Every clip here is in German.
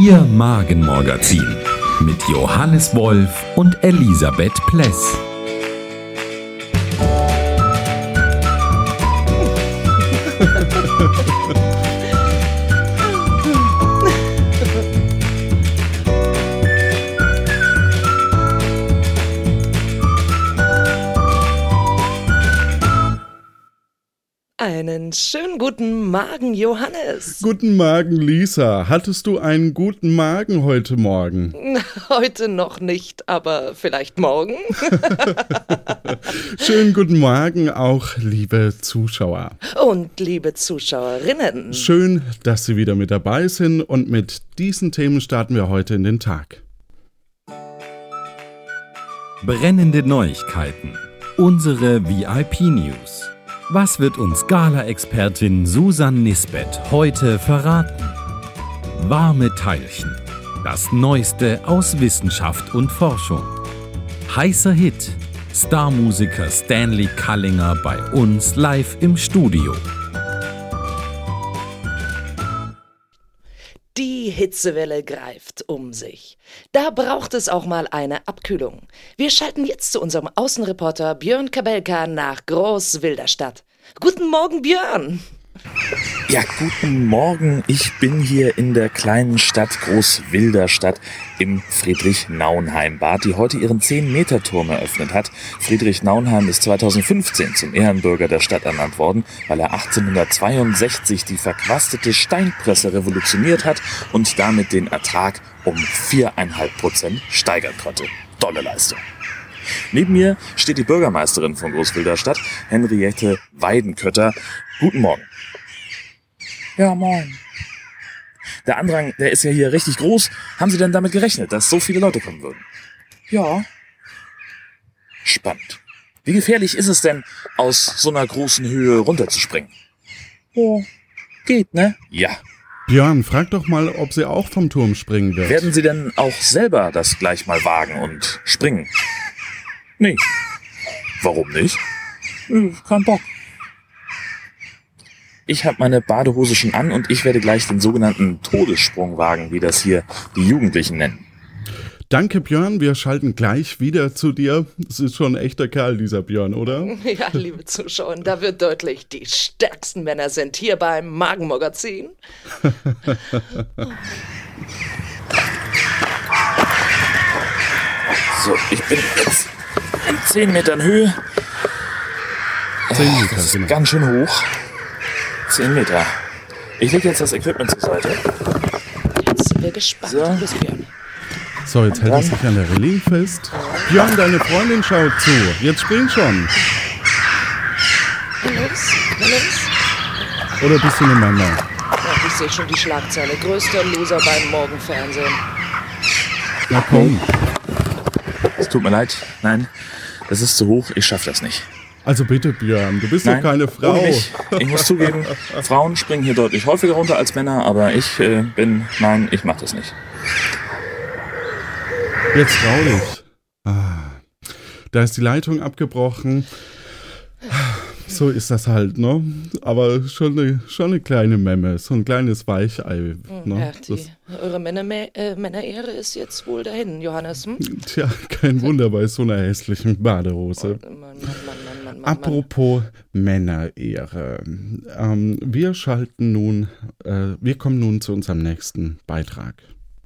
Ihr Magenmagazin mit Johannes Wolf und Elisabeth Pless. Einen schönen guten Morgen, Johannes. Guten Morgen, Lisa. Hattest du einen guten Magen heute Morgen? Heute noch nicht, aber vielleicht morgen. Schönen guten Morgen auch, liebe Zuschauer. Und liebe Zuschauerinnen. Schön, dass Sie wieder mit dabei sind und mit diesen Themen starten wir heute in den Tag. Brennende Neuigkeiten. Unsere VIP-News. Was wird uns Gala-Expertin Susan Nisbett heute verraten? Warme Teilchen. Das Neueste aus Wissenschaft und Forschung. Heißer Hit. Starmusiker Stanley Kallinger bei uns live im Studio. Die Hitzewelle greift um sich. Da braucht es auch mal eine Abkühlung. Wir schalten jetzt zu unserem Außenreporter Björn Kabelka nach Großwilderstadt. Guten Morgen, Björn! Ja, guten Morgen. Ich bin hier in der kleinen Stadt Großwilderstadt im Friedrich-Nauenheim-Bad, die heute ihren 10-Meter-Turm eröffnet hat. Friedrich Nauenheim ist 2015 zum Ehrenbürger der Stadt ernannt worden, weil er 1862 die verquastete Steinpresse revolutioniert hat und damit den Ertrag um 4,5% steigern konnte. Tolle Leistung. Neben mir steht die Bürgermeisterin von Großwilderstadt, Henriette Weidenkötter. Guten Morgen. Ja, moin. Der Andrang, der ist ja hier richtig groß. Haben Sie denn damit gerechnet, dass so viele Leute kommen würden? Ja. Spannend. Wie gefährlich ist es denn, aus so einer großen Höhe runterzuspringen? Oh, geht, ne? Ja. Björn, frag doch mal, ob sie auch vom Turm springen wird. Werden Sie denn auch selber das gleich mal wagen und springen? Nee. Warum nicht? Kein Bock. Ich habe meine Badehose schon an und ich werde gleich den sogenannten Todessprung wagen, wie das hier die Jugendlichen nennen. Danke, Björn. Wir schalten gleich wieder zu dir. Das ist schon ein echter Kerl, dieser Björn, oder? Ja, liebe Zuschauer, da wird deutlich, die stärksten Männer sind hier beim Magenmagazin. So, ich bin jetzt in 10 Metern Höhe. 10 Meter, Das ist genau. ganz schön hoch. 10 Meter. Ich lege jetzt das Equipment zur Seite. Jetzt sind wir gespannt. So. Los, Björn. So, jetzt hält er sich an der Reling fest. Björn, deine Freundin schaut zu. Jetzt spring schon. Na los, na los. Oder bist du eine Mama? Ja, ich sehe schon die Schlagzeile. Größter Loser beim Morgenfernsehen. Na komm. Es tut mir leid. Nein, das ist zu hoch. Ich schaffe das nicht. Also bitte, Björn, du bist doch keine Frau. ohne mich. Ich muss zugeben, Frauen springen hier deutlich häufiger runter als Männer, aber ich mache das nicht. Jetzt trau dich. Da ist die Leitung abgebrochen. So ist das halt, ne? Aber schon eine kleine Memme, so ein kleines Weichei. Ne? Ja, eure Männerehre ist jetzt wohl dahin, Johannes. Hm? Tja, kein Wunder bei so einer hässlichen Badehose. Mann. Apropos Männerehre. Wir kommen nun zu unserem nächsten Beitrag.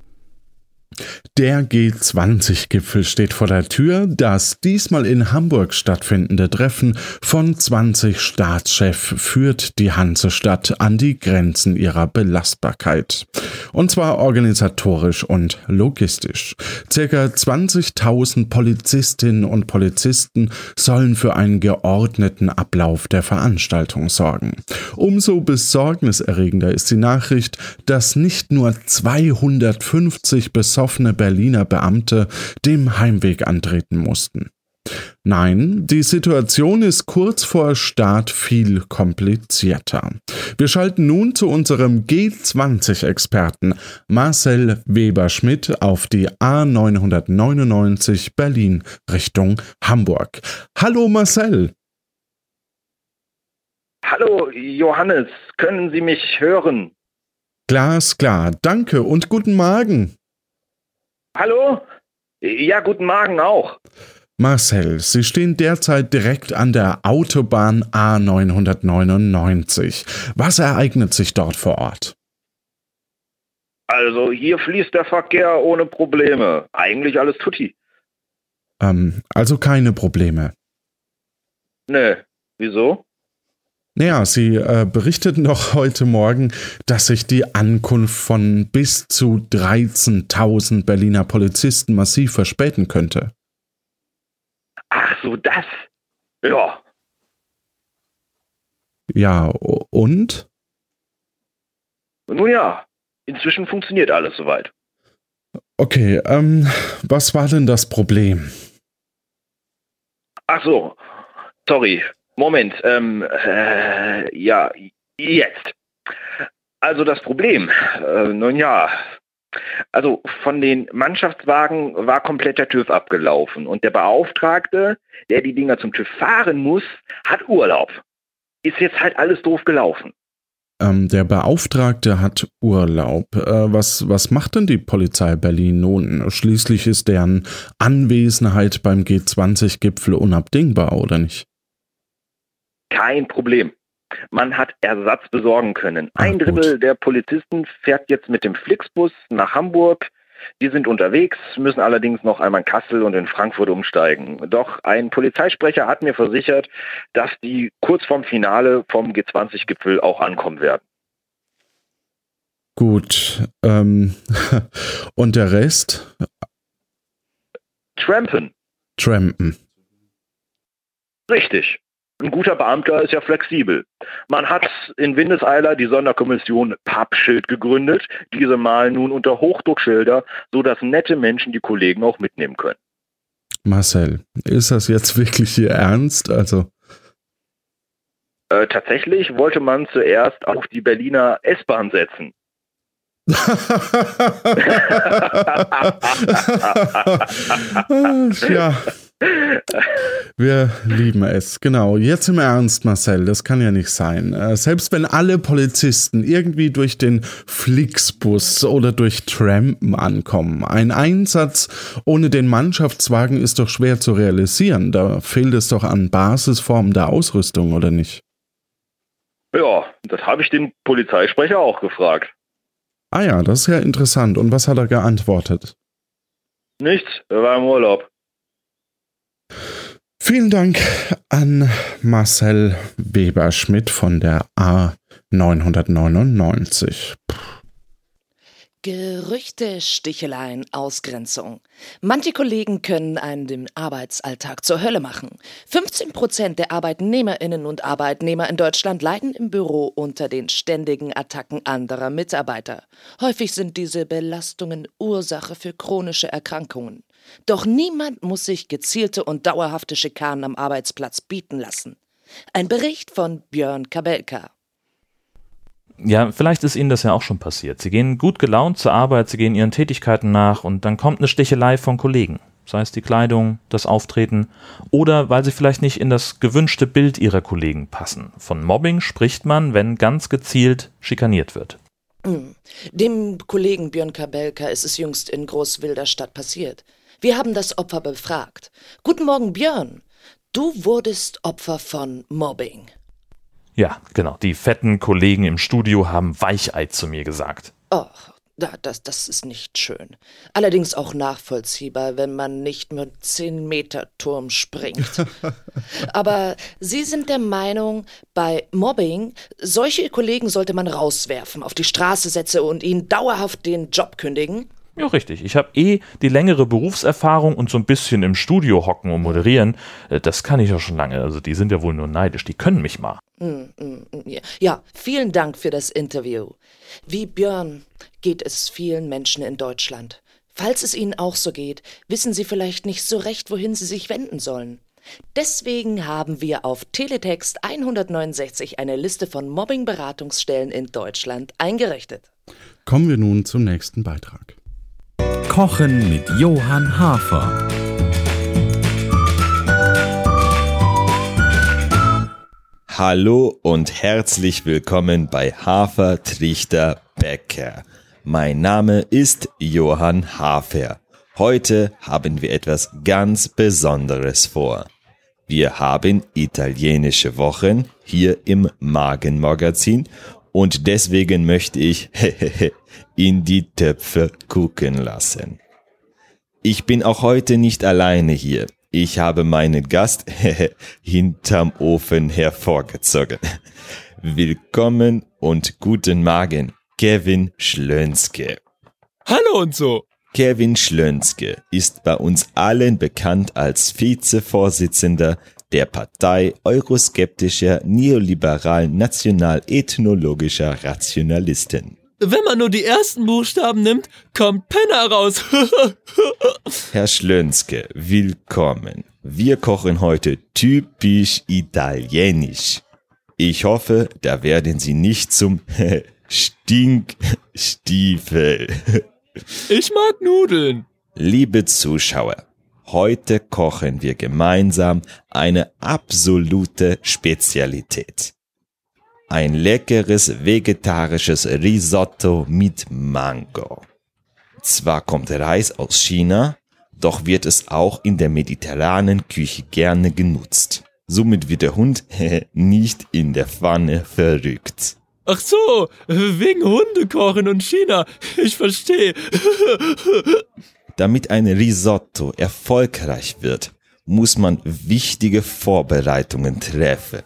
Der G20-Gipfel steht vor der Tür. Das diesmal in Hamburg stattfindende Treffen von 20 Staatschefs führt die Hansestadt an die Grenzen ihrer Belastbarkeit. Und zwar organisatorisch und logistisch. Circa 20.000 Polizistinnen und Polizisten sollen für einen geordneten Ablauf der Veranstaltung sorgen. Umso besorgniserregender ist die Nachricht, dass nicht nur 250 besoffene Berliner Beamte dem Heimweg antreten mussten. Nein, die Situation ist kurz vor Start viel komplizierter. Wir schalten nun zu unserem G20-Experten Marcel Weber-Schmidt auf die A999 Berlin Richtung Hamburg. Hallo Marcel. Hallo Johannes, können Sie mich hören? Glasklar, danke und guten Morgen. Hallo? Ja, guten Morgen auch. Marcel, Sie stehen derzeit direkt an der Autobahn A999. Was ereignet sich dort vor Ort? Also hier fließt der Verkehr ohne Probleme. Eigentlich alles tutti. Also keine Probleme. Ne, wieso? Naja, Sie berichteten doch heute Morgen, dass sich die Ankunft von bis zu 13.000 Berliner Polizisten massiv verspäten könnte. Ach so, das. Ja. Ja, und? Nun ja, inzwischen funktioniert alles soweit. Okay, was war denn das Problem? Ach so, sorry. Moment, ja, jetzt. Also das Problem, nun ja, also von den Mannschaftswagen war komplett der TÜV abgelaufen und der Beauftragte, der die Dinger zum TÜV fahren muss, hat Urlaub. Ist jetzt halt alles doof gelaufen. Der Beauftragte hat Urlaub. Was macht denn die Polizei Berlin nun? Schließlich ist deren Anwesenheit beim G20-Gipfel unabdingbar, oder nicht? Kein Problem. Man hat Ersatz besorgen können. Ein Drittel der Polizisten fährt jetzt mit dem Flixbus nach Hamburg. Die sind unterwegs, müssen allerdings noch einmal in Kassel und in Frankfurt umsteigen. Doch ein Polizeisprecher hat mir versichert, dass die kurz vorm Finale vom G20-Gipfel auch ankommen werden. Gut. Und der Rest? Trampen. Richtig. Ein guter Beamter ist ja flexibel. Man hat in Windeseile die Sonderkommission Pappschild gegründet. Diese malen nun unter Hochdruckschilder, sodass nette Menschen die Kollegen auch mitnehmen können. Marcel, ist das jetzt wirklich Ihr Ernst? Also tatsächlich wollte man zuerst auf die Berliner S-Bahn setzen. Ja. Wir lieben es, genau. Jetzt im Ernst, Marcel, das kann ja nicht sein. Selbst wenn alle Polizisten irgendwie durch den Flixbus oder durch Trampen ankommen, ein Einsatz ohne den Mannschaftswagen ist doch schwer zu realisieren. Da fehlt es doch an Basisformen der Ausrüstung, oder nicht? Ja, das habe ich den Polizeisprecher auch gefragt. Ah ja, das ist ja interessant. Und was hat er geantwortet? Nichts, er war im Urlaub. Vielen Dank an Marcel Weber-Schmidt von der A999. Gerüchte, Sticheleien, Ausgrenzung. Manche Kollegen können einen den Arbeitsalltag zur Hölle machen. 15% der Arbeitnehmerinnen und Arbeitnehmer in Deutschland leiden im Büro unter den ständigen Attacken anderer Mitarbeiter. Häufig sind diese Belastungen Ursache für chronische Erkrankungen. Doch niemand muss sich gezielte und dauerhafte Schikanen am Arbeitsplatz bieten lassen. Ein Bericht von Björn Kabelka. Ja, vielleicht ist Ihnen das ja auch schon passiert. Sie gehen gut gelaunt zur Arbeit, Sie gehen Ihren Tätigkeiten nach und dann kommt eine Stichelei von Kollegen. Sei es die Kleidung, das Auftreten oder weil Sie vielleicht nicht in das gewünschte Bild Ihrer Kollegen passen. Von Mobbing spricht man, wenn ganz gezielt schikaniert wird. Dem Kollegen Björn Kabelka ist es jüngst in Großwilderstadt passiert. Wir haben das Opfer befragt. Guten Morgen, Björn. Du wurdest Opfer von Mobbing. Ja, genau. Die fetten Kollegen im Studio haben Weichei zu mir gesagt. Och, das ist nicht schön. Allerdings auch nachvollziehbar, wenn man nicht mit 10-Meter-Turm springt. Aber Sie sind der Meinung, bei Mobbing, solche Kollegen sollte man rauswerfen, auf die Straße setzen und ihnen dauerhaft den Job kündigen? Ja, richtig. Ich habe die längere Berufserfahrung und so ein bisschen im Studio hocken und moderieren. Das kann ich ja schon lange. Also die sind ja wohl nur neidisch. Die können mich mal. Ja, vielen Dank für das Interview. Wie Björn geht es vielen Menschen in Deutschland. Falls es Ihnen auch so geht, wissen Sie vielleicht nicht so recht, wohin Sie sich wenden sollen. Deswegen haben wir auf Teletext 169 eine Liste von Mobbing-Beratungsstellen in Deutschland eingerichtet. Kommen wir nun zum nächsten Beitrag. Kochen mit Johann Hafer. Hallo und herzlich willkommen bei Hafer, Trichter, Becker. Mein Name ist Johann Hafer. Heute haben wir etwas ganz Besonderes vor. Wir haben italienische Wochen hier im Magenmagazin und deswegen möchte ich in die Töpfe gucken lassen. Ich bin auch heute nicht alleine hier. Ich habe meinen Gast hinterm Ofen hervorgezogen. Willkommen und guten Morgen, Kevin Schlönske. Hallo und so. Kevin Schlönske ist bei uns allen bekannt als Vizevorsitzender der Partei euroskeptischer, neoliberal, national-ethnologischer Rationalisten. Wenn man nur die ersten Buchstaben nimmt, kommt Penner raus. Herr Schlönske, willkommen. Wir kochen heute typisch italienisch. Ich hoffe, da werden Sie nicht zum Stinkstiefel. Ich mag Nudeln. Liebe Zuschauer, heute kochen wir gemeinsam eine absolute Spezialität. Ein leckeres vegetarisches Risotto mit Mango. Zwar kommt Reis aus China, doch wird es auch in der mediterranen Küche gerne genutzt. Somit wird der Hund nicht in der Pfanne verrückt. Ach so, wegen Hundekochen und China. Ich verstehe. Damit ein Risotto erfolgreich wird, muss man wichtige Vorbereitungen treffen.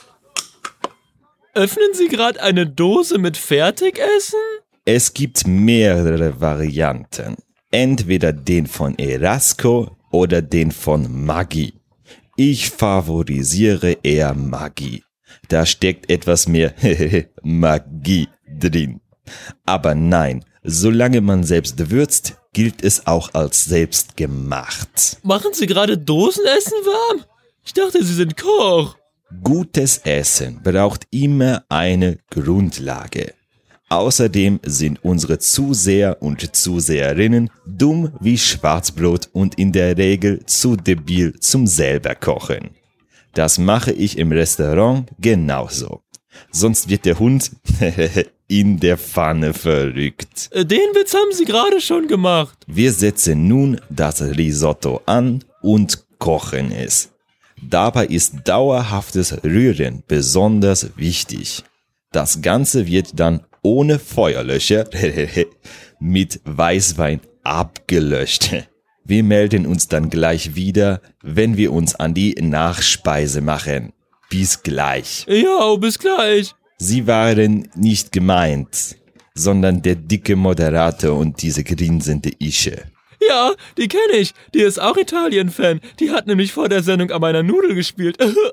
Öffnen Sie gerade eine Dose mit Fertigessen? Es gibt mehrere Varianten. Entweder den von Erasco oder den von Maggi. Ich favorisiere eher Maggi. Da steckt etwas mehr Magie drin. Aber nein, solange man selbst würzt, gilt es auch als selbstgemacht. Machen Sie gerade Dosenessen warm? Ich dachte, Sie sind Koch. Gutes Essen braucht immer eine Grundlage. Außerdem sind unsere Zuseher und Zuseherinnen dumm wie Schwarzbrot und in der Regel zu debil zum selber kochen. Das mache ich im Restaurant genauso. Sonst wird der Hund in der Pfanne verrückt. Den Witz haben Sie gerade schon gemacht. Wir setzen nun das Risotto an und kochen es. Dabei ist dauerhaftes Rühren besonders wichtig. Das Ganze wird dann ohne Feuerlöscher mit Weißwein abgelöscht. Wir melden uns dann gleich wieder, wenn wir uns an die Nachspeise machen. Bis gleich. Ja, bis gleich. Sie waren nicht gemeint, sondern der dicke Moderator und diese grinsende Ische. Ja, die kenne ich. Die ist auch Italien-Fan. Die hat nämlich vor der Sendung an meiner Nudel gespielt.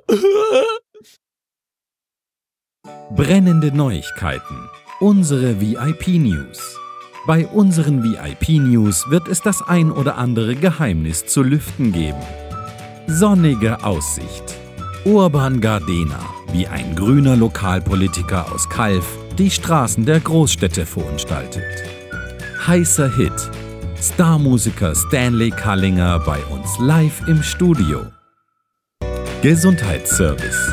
Brennende Neuigkeiten. Unsere VIP-News. Bei unseren VIP-News wird es das ein oder andere Geheimnis zu lüften geben. Sonnige Aussicht. Urban Gardena, wie ein grüner Lokalpolitiker aus Calw die Straßen der Großstädte verunstaltet. Heißer Hit. Starmusiker Stanley Kallinger bei uns live im Studio. Gesundheitsservice.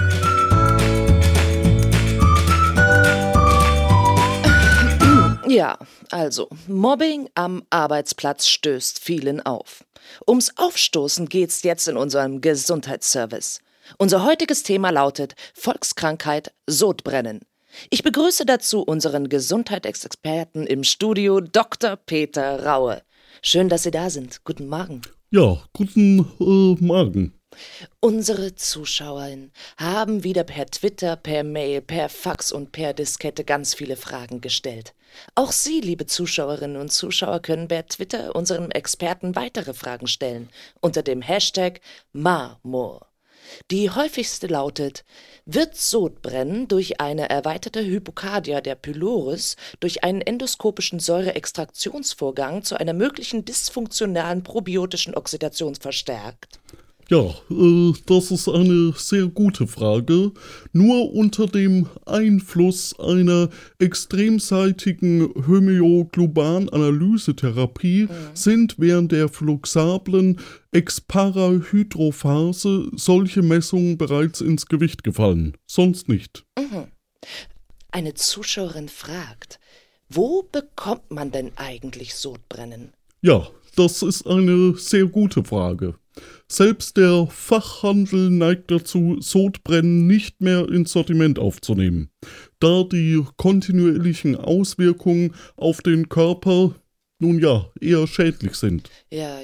Ja, also, Mobbing am Arbeitsplatz stößt vielen auf. Ums Aufstoßen geht's jetzt in unserem Gesundheitsservice. Unser heutiges Thema lautet Volkskrankheit Sodbrennen. Ich begrüße dazu unseren Gesundheitsexperten im Studio, Dr. Peter Raue. Schön, dass Sie da sind. Guten Morgen. Ja, guten Morgen. Unsere Zuschauerinnen haben wieder per Twitter, per Mail, per Fax und per Diskette ganz viele Fragen gestellt. Auch Sie, liebe Zuschauerinnen und Zuschauer, können per Twitter unserem Experten weitere Fragen stellen unter dem Hashtag Marmor. Die häufigste lautet: Wird Sodbrennen durch eine erweiterte Hypokardia der Pylorus durch einen endoskopischen Säureextraktionsvorgang zu einer möglichen dysfunktionalen probiotischen Oxidation verstärkt? Ja, das ist eine sehr gute Frage. Nur unter dem Einfluss einer extremseitigen Hämogloban-Analysetherapie sind während der fluxablen Ex-Para-Hydrophase solche Messungen bereits ins Gewicht gefallen. Sonst nicht. Eine Zuschauerin fragt: Wo bekommt man denn eigentlich Sodbrennen? Ja, das ist eine sehr gute Frage. Selbst der Fachhandel neigt dazu, Sodbrennen nicht mehr ins Sortiment aufzunehmen, da die kontinuierlichen Auswirkungen auf den Körper nun ja eher schädlich sind. Ja.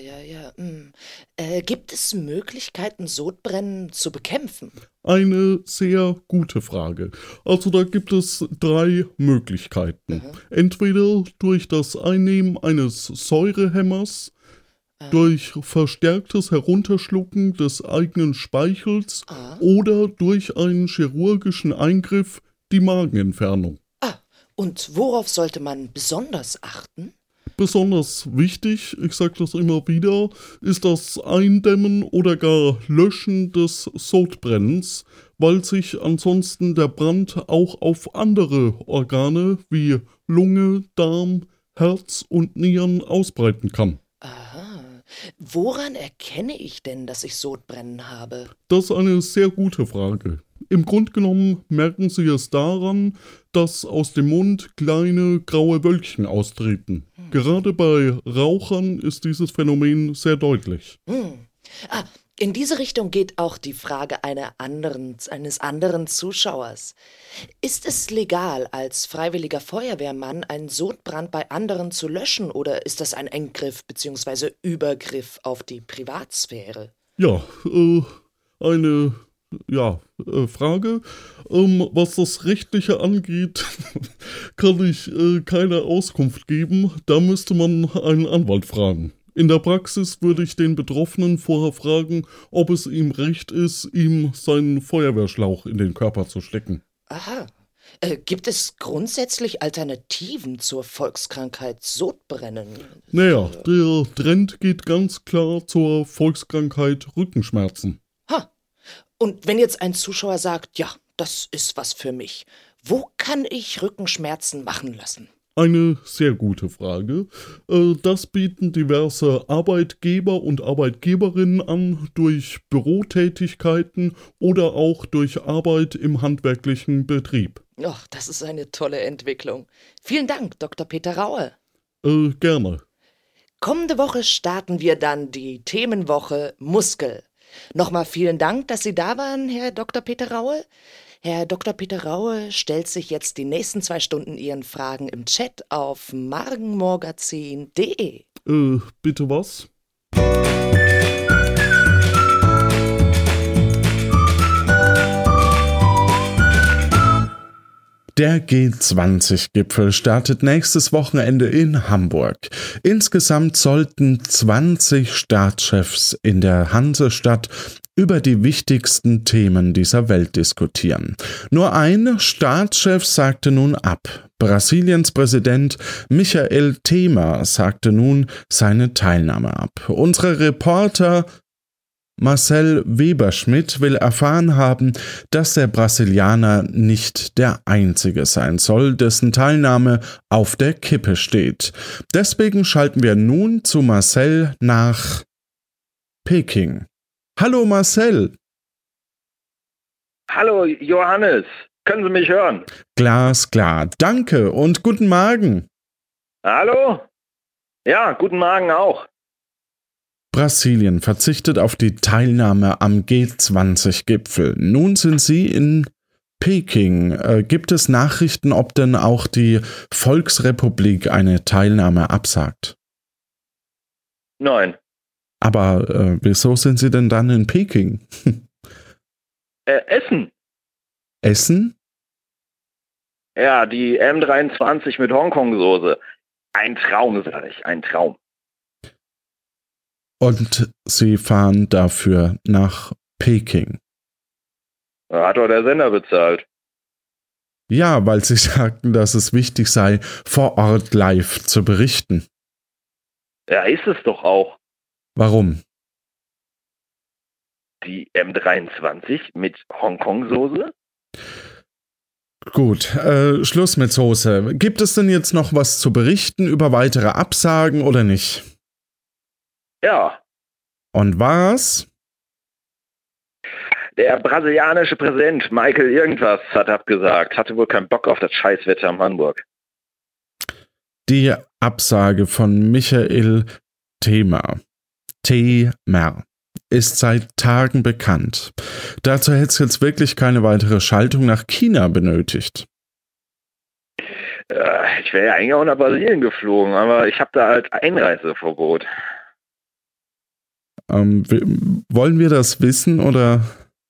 Gibt es Möglichkeiten, Sodbrennen zu bekämpfen? Eine sehr gute Frage. Also da gibt es 3 Möglichkeiten. Entweder durch das Einnehmen eines Säurehemmers, durch verstärktes Herunterschlucken des eigenen Speichels oder durch einen chirurgischen Eingriff, die Magenentfernung. Und worauf sollte man besonders achten? Besonders wichtig, ich sage das immer wieder, ist das Eindämmen oder gar Löschen des Sodbrennens, weil sich ansonsten der Brand auch auf andere Organe wie Lunge, Darm, Herz und Nieren ausbreiten kann. Aha. Woran erkenne ich denn, dass ich Sodbrennen habe? Das ist eine sehr gute Frage. Im Grunde genommen merken Sie es daran, dass aus dem Mund kleine graue Wölkchen austreten. Gerade bei Rauchern ist dieses Phänomen sehr deutlich. In diese Richtung geht auch die Frage eines anderen Zuschauers. Ist es legal, als freiwilliger Feuerwehrmann einen Sodbrand bei anderen zu löschen, oder ist das ein Eingriff bzw. Übergriff auf die Privatsphäre? Ja, eine Frage. Was das Rechtliche angeht, kann ich keine Auskunft geben. Da müsste man einen Anwalt fragen. In der Praxis würde ich den Betroffenen vorher fragen, ob es ihm recht ist, ihm seinen Feuerwehrschlauch in den Körper zu stecken. Aha. Gibt es grundsätzlich Alternativen zur Volkskrankheit Sodbrennen? Naja, der Trend geht ganz klar zur Volkskrankheit Rückenschmerzen. Und wenn jetzt ein Zuschauer sagt, ja, das ist was für mich, wo kann ich Rückenschmerzen machen lassen? Eine sehr gute Frage. Das bieten diverse Arbeitgeber und Arbeitgeberinnen an durch Bürotätigkeiten oder auch durch Arbeit im handwerklichen Betrieb. Ach, das ist eine tolle Entwicklung. Vielen Dank, Dr. Peter Raue. Gerne. Kommende Woche starten wir dann die Themenwoche Muskel. Nochmal vielen Dank, dass Sie da waren, Herr Dr. Peter Raue. Herr Dr. Peter Raue stellt sich jetzt die nächsten 2 Stunden Ihren Fragen im Chat auf morgenmagazin.de. Bitte was? Der G20-Gipfel startet nächstes Wochenende in Hamburg. Insgesamt sollten 20 Staatschefs in der Hansestadt über die wichtigsten Themen dieser Welt diskutieren. Nur ein Staatschef sagte nun ab. Brasiliens Präsident Michel Temer sagte nun seine Teilnahme ab. Unsere Reporter Marcel Weberschmidt will erfahren haben, dass der Brasilianer nicht der Einzige sein soll, dessen Teilnahme auf der Kippe steht. Deswegen schalten wir nun zu Marcel nach Peking. Hallo Marcel. Hallo Johannes, können Sie mich hören? Glasklar, danke und guten Morgen. Hallo? Ja, guten Morgen auch. Brasilien verzichtet auf die Teilnahme am G20-Gipfel. Nun sind Sie in Peking. Gibt es Nachrichten, ob denn auch die Volksrepublik eine Teilnahme absagt? Nein. Aber wieso sind Sie denn dann in Peking? Essen. Essen? Ja, die M23 mit Hongkong-Soße. Ein Traum, sag ich, ein Traum. Und Sie fahren dafür nach Peking. Hat doch der Sender bezahlt. Ja, weil Sie sagten, dass es wichtig sei, vor Ort live zu berichten. Ja, ist es doch auch. Warum? Die M23 mit Hongkong-Soße? Gut, Schluss mit Soße. Gibt es denn jetzt noch was zu berichten über weitere Absagen oder nicht? Ja. Und was? Der brasilianische Präsident Michael irgendwas hat abgesagt. Hatte wohl keinen Bock auf das Scheißwetter in Hamburg. Die Absage von Michael Temer ist seit Tagen bekannt. Dazu hätte es jetzt wirklich keine weitere Schaltung nach China benötigt. Ich wäre ja eigentlich auch nach Brasilien geflogen, aber ich habe da halt Einreiseverbot. Wollen wir das wissen oder?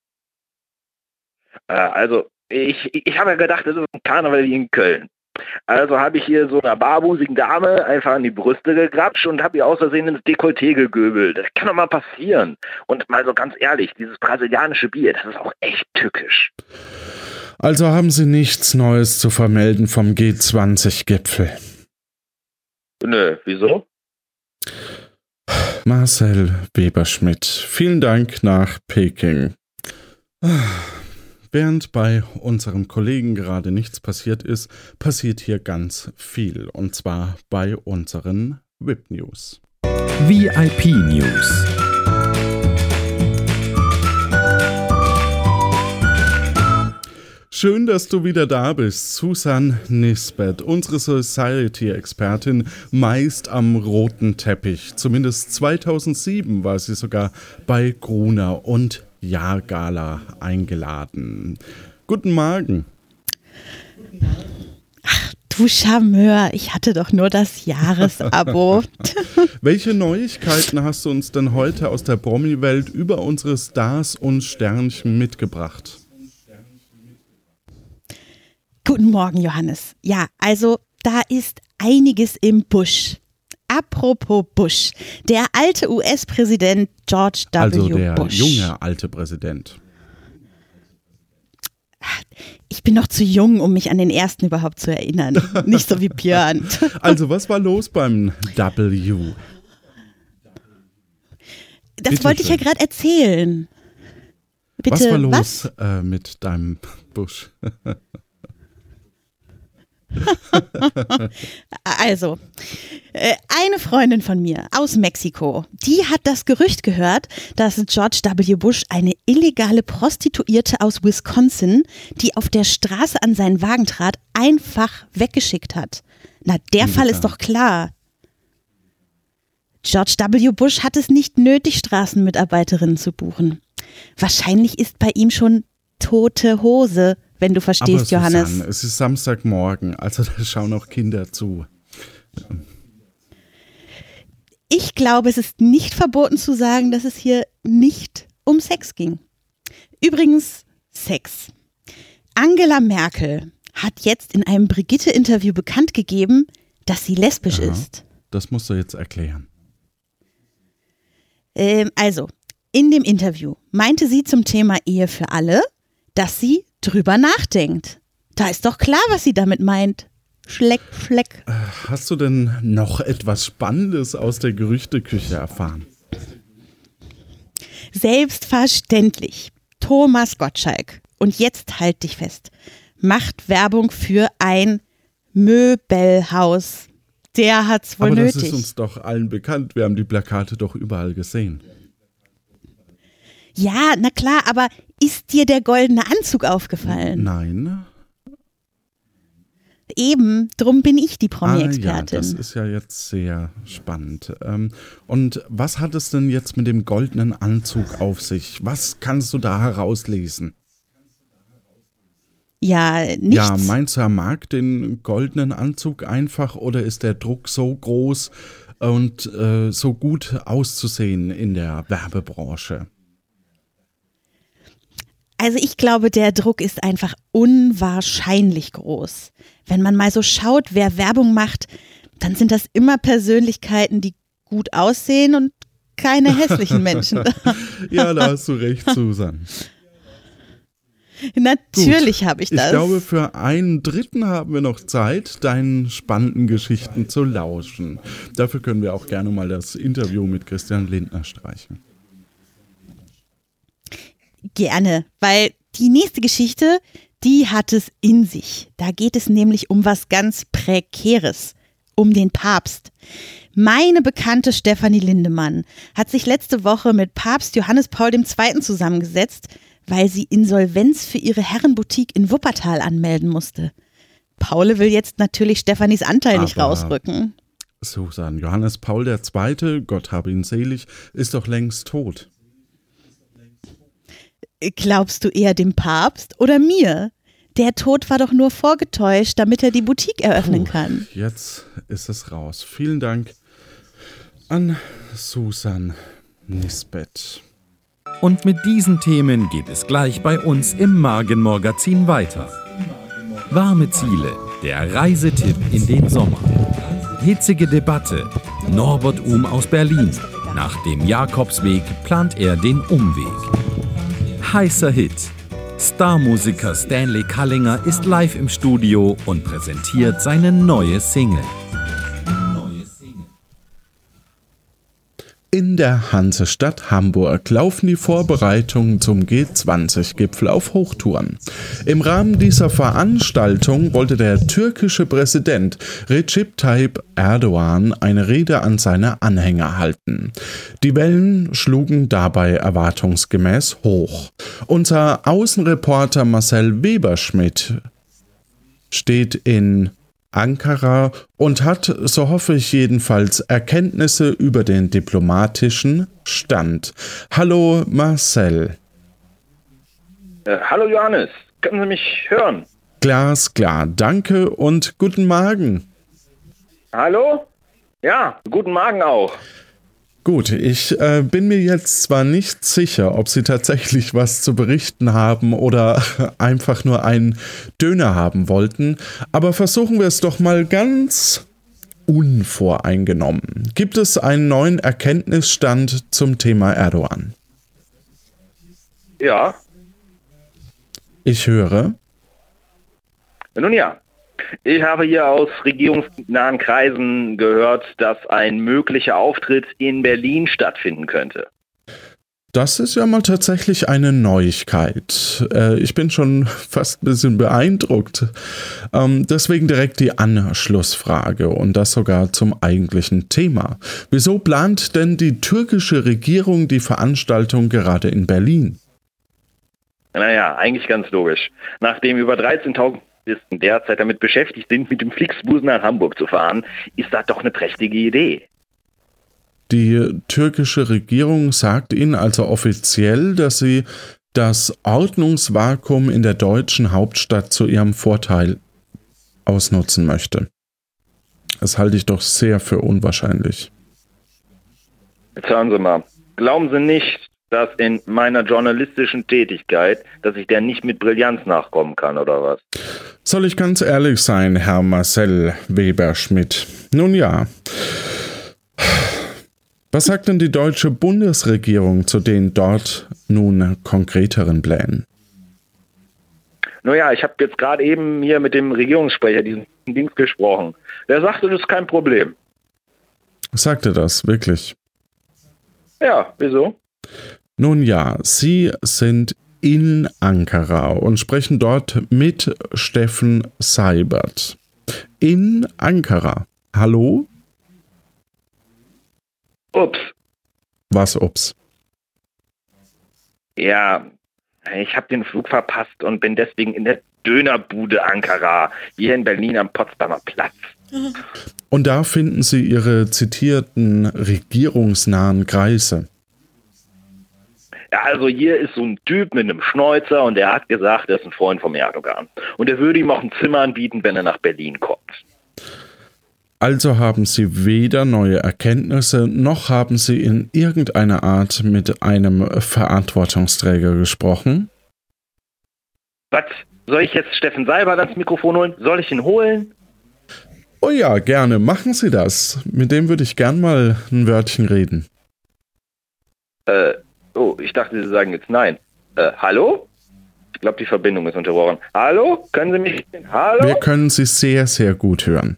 Also, ich habe ja gedacht, das ist ein Karneval wie in Köln. Also habe ich hier so einer barbusigen Dame einfach an die Brüste gegrapscht und habe ihr aus Versehen ins Dekolleté gegöbelt. Das kann doch mal passieren. Und mal so ganz ehrlich, dieses brasilianische Bier, das ist auch echt tückisch. Also haben Sie nichts Neues zu vermelden vom G20-Gipfel? Nö, wieso? Marcel Weberschmidt, vielen Dank nach Peking. Während bei unserem Kollegen gerade nichts passiert ist, passiert hier ganz viel. Und zwar bei unseren VIP-News. VIP-News. Schön, dass du wieder da bist, Susan Nisbet, unsere Society-Expertin, meist am roten Teppich. Zumindest 2007 war sie sogar bei Gruner und Jahrgala eingeladen. Guten Morgen. Ach, du Charmeur, ich hatte doch nur das Jahresabo. Welche Neuigkeiten hast du uns denn heute aus der Promi-Welt über unsere Stars und Sternchen mitgebracht? Guten Morgen, Johannes. Ja, also da ist einiges im Busch. Apropos Bush, der alte US-Präsident George W. Also der Bush. junge alte Präsident. Ich bin noch zu jung, um mich an den ersten überhaupt zu erinnern. Nicht so wie Björn. Also was war los beim W? Das Bitte wollte ich ja schön. gerade erzählen. Bitte, was war los mit deinem Bush? Also, eine Freundin von mir aus Mexiko, die hat das Gerücht gehört, dass George W. Bush eine illegale Prostituierte aus Wisconsin, die auf der Straße an seinen Wagen trat, einfach weggeschickt hat. Na, der Fall ist doch klar. George W. Bush hat es nicht nötig, Straßenmitarbeiterinnen zu buchen. Wahrscheinlich ist bei ihm schon tote Hose, wenn du verstehst, Aber Johannes. Susanne, es ist Samstagmorgen, also da schauen auch Kinder zu. Ich glaube, es ist nicht verboten zu sagen, dass es hier nicht um Sex ging. Übrigens, Sex. Angela Merkel hat jetzt in einem Brigitte-Interview bekannt gegeben, dass sie lesbisch ist. Das musst du jetzt erklären. Also, in dem Interview meinte sie zum Thema Ehe für alle, dass sie drüber nachdenkt. Da ist doch klar, was sie damit meint. Schleck, Schleck. Hast du denn noch etwas Spannendes aus der Gerüchteküche erfahren? Selbstverständlich. Thomas Gottschalk. Und jetzt halt dich fest. Macht Werbung für ein Möbelhaus. Der hat's wohl Aber nötig. das ist uns doch allen bekannt. Wir haben die Plakate doch überall gesehen. Ja, na klar, aber ist dir der goldene Anzug aufgefallen? Nein. Eben, drum bin ich die Ja, Promi-Expertin. das ist ja jetzt sehr spannend. Und was hat es denn jetzt mit dem goldenen Anzug auf sich? Was kannst du da herauslesen? Ja, nichts. Ja, meinst du, er mag den goldenen Anzug einfach oder ist der Druck so groß und so gut auszusehen in der Werbebranche? Also ich glaube, der Druck ist einfach unwahrscheinlich groß. Wenn man mal so schaut, wer Werbung macht, dann sind das immer Persönlichkeiten, die gut aussehen und keine hässlichen Menschen. Ja, da hast du recht, Susan. Natürlich habe ich das. Ich glaube, für einen Dritten haben wir noch Zeit, deinen spannenden Geschichten zu lauschen. Dafür können wir auch gerne mal das Interview mit Christian Lindner streichen. Gerne, weil die nächste Geschichte, die hat es in sich. Da geht es nämlich um was ganz Prekäres, um den Papst. Meine Bekannte Stefanie Lindemann hat sich letzte Woche mit Papst Johannes Paul II. Zusammengesetzt, weil sie Insolvenz für ihre Herrenboutique in Wuppertal anmelden musste. Paul will jetzt natürlich Stefanis Anteil nicht rausrücken. Susan, Johannes Paul II., Gott habe ihn selig, ist doch längst tot. Glaubst du eher dem Papst oder mir? Der Tod war doch nur vorgetäuscht, damit er die Boutique eröffnen kann. Jetzt ist es raus. Vielen Dank an Susan Nisbet. Und mit diesen Themen geht es gleich bei uns im Morgenmagazin weiter. Warme Ziele, der Reisetipp in den Sommer. Hitzige Debatte, Norbert aus Berlin. Nach dem Jakobsweg plant er den Umweg. Heißer Hit. Starmusiker Stanley Kallinger ist live im Studio und präsentiert seine neue Single. In der Hansestadt Hamburg laufen die Vorbereitungen zum G20-Gipfel auf Hochtouren. Im Rahmen dieser Veranstaltung wollte der türkische Präsident Recep Tayyip Erdogan eine Rede an seine Anhänger halten. Die Wellen schlugen dabei erwartungsgemäß hoch. Unser Außenreporter Marcel Weberschmidt steht in Ankara und hat, so hoffe ich jedenfalls, Erkenntnisse über den diplomatischen Stand. Hallo Marcel. Hallo Johannes, können Sie mich hören? Glasklar, danke und guten Morgen. Hallo? Ja, guten Morgen auch. Gut, ich bin mir jetzt zwar nicht sicher, ob Sie tatsächlich was zu berichten haben oder einfach nur einen Döner haben wollten, aber versuchen wir es doch mal ganz unvoreingenommen. Gibt es einen neuen Erkenntnisstand zum Thema Erdogan? Ja. Ich höre. Nun ja. Ich habe hier aus regierungsnahen Kreisen gehört, dass ein möglicher Auftritt in Berlin stattfinden könnte. Das ist ja mal tatsächlich eine Neuigkeit. Ich bin schon fast ein bisschen beeindruckt. Deswegen direkt die Anschlussfrage und das sogar zum eigentlichen Thema. Wieso plant denn die türkische Regierung die Veranstaltung gerade in Berlin? Naja, eigentlich ganz logisch. Nachdem über 13.000 derzeit damit beschäftigt sind, mit dem Flixbus nach Hamburg zu fahren, ist das doch eine prächtige Idee. Die türkische Regierung sagt Ihnen also offiziell, dass sie das Ordnungsvakuum in der deutschen Hauptstadt zu ihrem Vorteil ausnutzen möchte. Das halte ich doch sehr für unwahrscheinlich. Jetzt hören Sie mal. Glauben Sie nicht, dass in meiner journalistischen Tätigkeit, dass ich der nicht mit Brillanz nachkommen kann, oder was? Soll ich ganz ehrlich sein, Herr Marcel Weberschmidt? Nun ja. Was sagt denn die deutsche Bundesregierung zu den dort nun konkreteren Plänen? Naja, ich habe jetzt gerade eben hier mit dem Regierungssprecher diesen Dings gesprochen. Der sagte, das ist kein Problem. Sagte das, wirklich? Ja, wieso? Nun ja, Sie sind in Ankara und sprechen dort mit Steffen Seibert. In Ankara. Hallo? Ups. Was ups? Ja, ich habe den Flug verpasst und bin deswegen in der Dönerbude Ankara, hier in Berlin am Potsdamer Platz. Und da finden Sie Ihre zitierten regierungsnahen Kreise. Ja, also hier ist so ein Typ mit einem Schnäuzer und der hat gesagt, er ist ein Freund vom Erdogan. Und er würde ihm auch ein Zimmer anbieten, wenn er nach Berlin kommt. Also haben Sie weder neue Erkenntnisse, noch haben Sie in irgendeiner Art mit einem Verantwortungsträger gesprochen? Was? Soll ich jetzt Steffen Seibert ans Mikrofon holen? Soll ich ihn holen? Oh ja, gerne, machen Sie das. Mit dem würde ich gern mal ein Wörtchen reden. Oh, ich dachte, Sie sagen jetzt nein. Hallo? Ich glaube, die Verbindung ist unterbrochen. Hallo? Können Sie mich... Hallo? Wir können Sie sehr, sehr gut hören.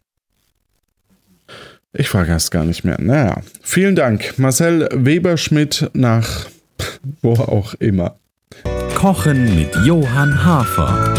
Ich frage erst gar nicht mehr. Naja, vielen Dank. Marcel Weberschmidt nach wo auch immer. Kochen mit Johann Hafer.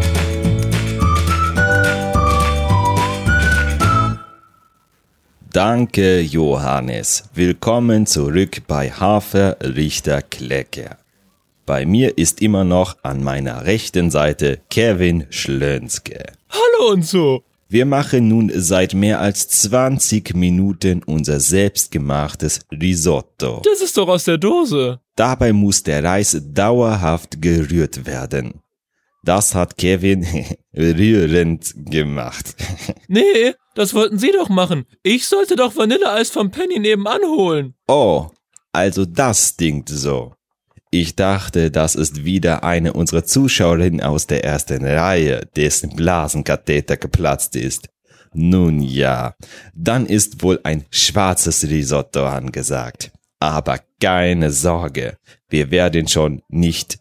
Danke, Johannes. Willkommen zurück bei Hafer Richter Klecker. Bei mir ist immer noch an meiner rechten Seite Kevin Schlönske. Hallo und so. Wir machen nun seit mehr als 20 Minuten unser selbstgemachtes Risotto. Das ist doch aus der Dose. Dabei muss der Reis dauerhaft gerührt werden. Das hat Kevin rührend gemacht. Nee, das wollten Sie doch machen. Ich sollte doch Vanilleeis vom Penny nebenan holen. Oh, also das stinkt so. Ich dachte, das ist wieder eine unserer Zuschauerinnen aus der ersten Reihe, dessen Blasenkatheter geplatzt ist. Nun ja, dann ist wohl ein schwarzes Risotto angesagt. Aber keine Sorge, wir werden schon nicht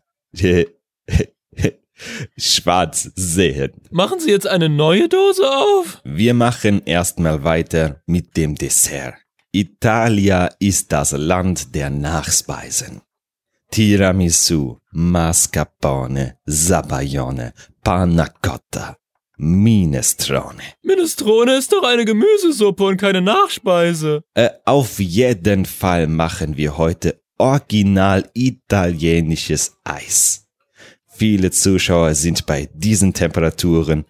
schwarz sehen. Machen Sie jetzt eine neue Dose auf? Wir machen erstmal weiter mit dem Dessert. Italia ist das Land der Nachspeisen. Tiramisu, Mascarpone, Zabaione, Panna Cotta, Minestrone. Minestrone ist doch eine Gemüsesuppe und keine Nachspeise. Auf jeden Fall machen wir heute original italienisches Eis. Viele Zuschauer sind bei diesen Temperaturen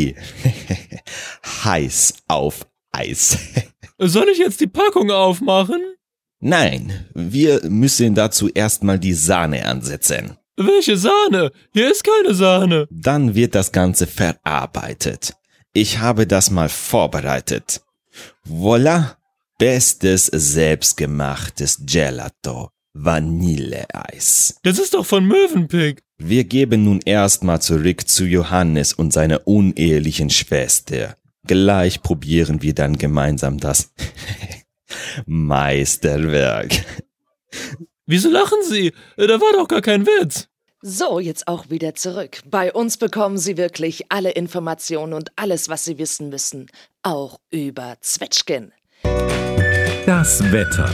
heiß auf Eis. Soll ich jetzt die Packung aufmachen? Nein, wir müssen dazu erstmal die Sahne ansetzen. Welche Sahne? Hier ist keine Sahne. Dann wird das Ganze verarbeitet. Ich habe das mal vorbereitet. Voilà, bestes selbstgemachtes Gelato, Vanilleeis. Das ist doch von Mövenpick. Wir geben nun erstmal zurück zu Johannes und seiner unehelichen Schwester. Gleich probieren wir dann gemeinsam das Meisterwerk. Wieso lachen Sie? Da war doch gar kein Witz. So, jetzt auch wieder zurück. Bei uns bekommen Sie wirklich alle Informationen und alles, was Sie wissen müssen. Auch über Zwetschgen. Das Wetter.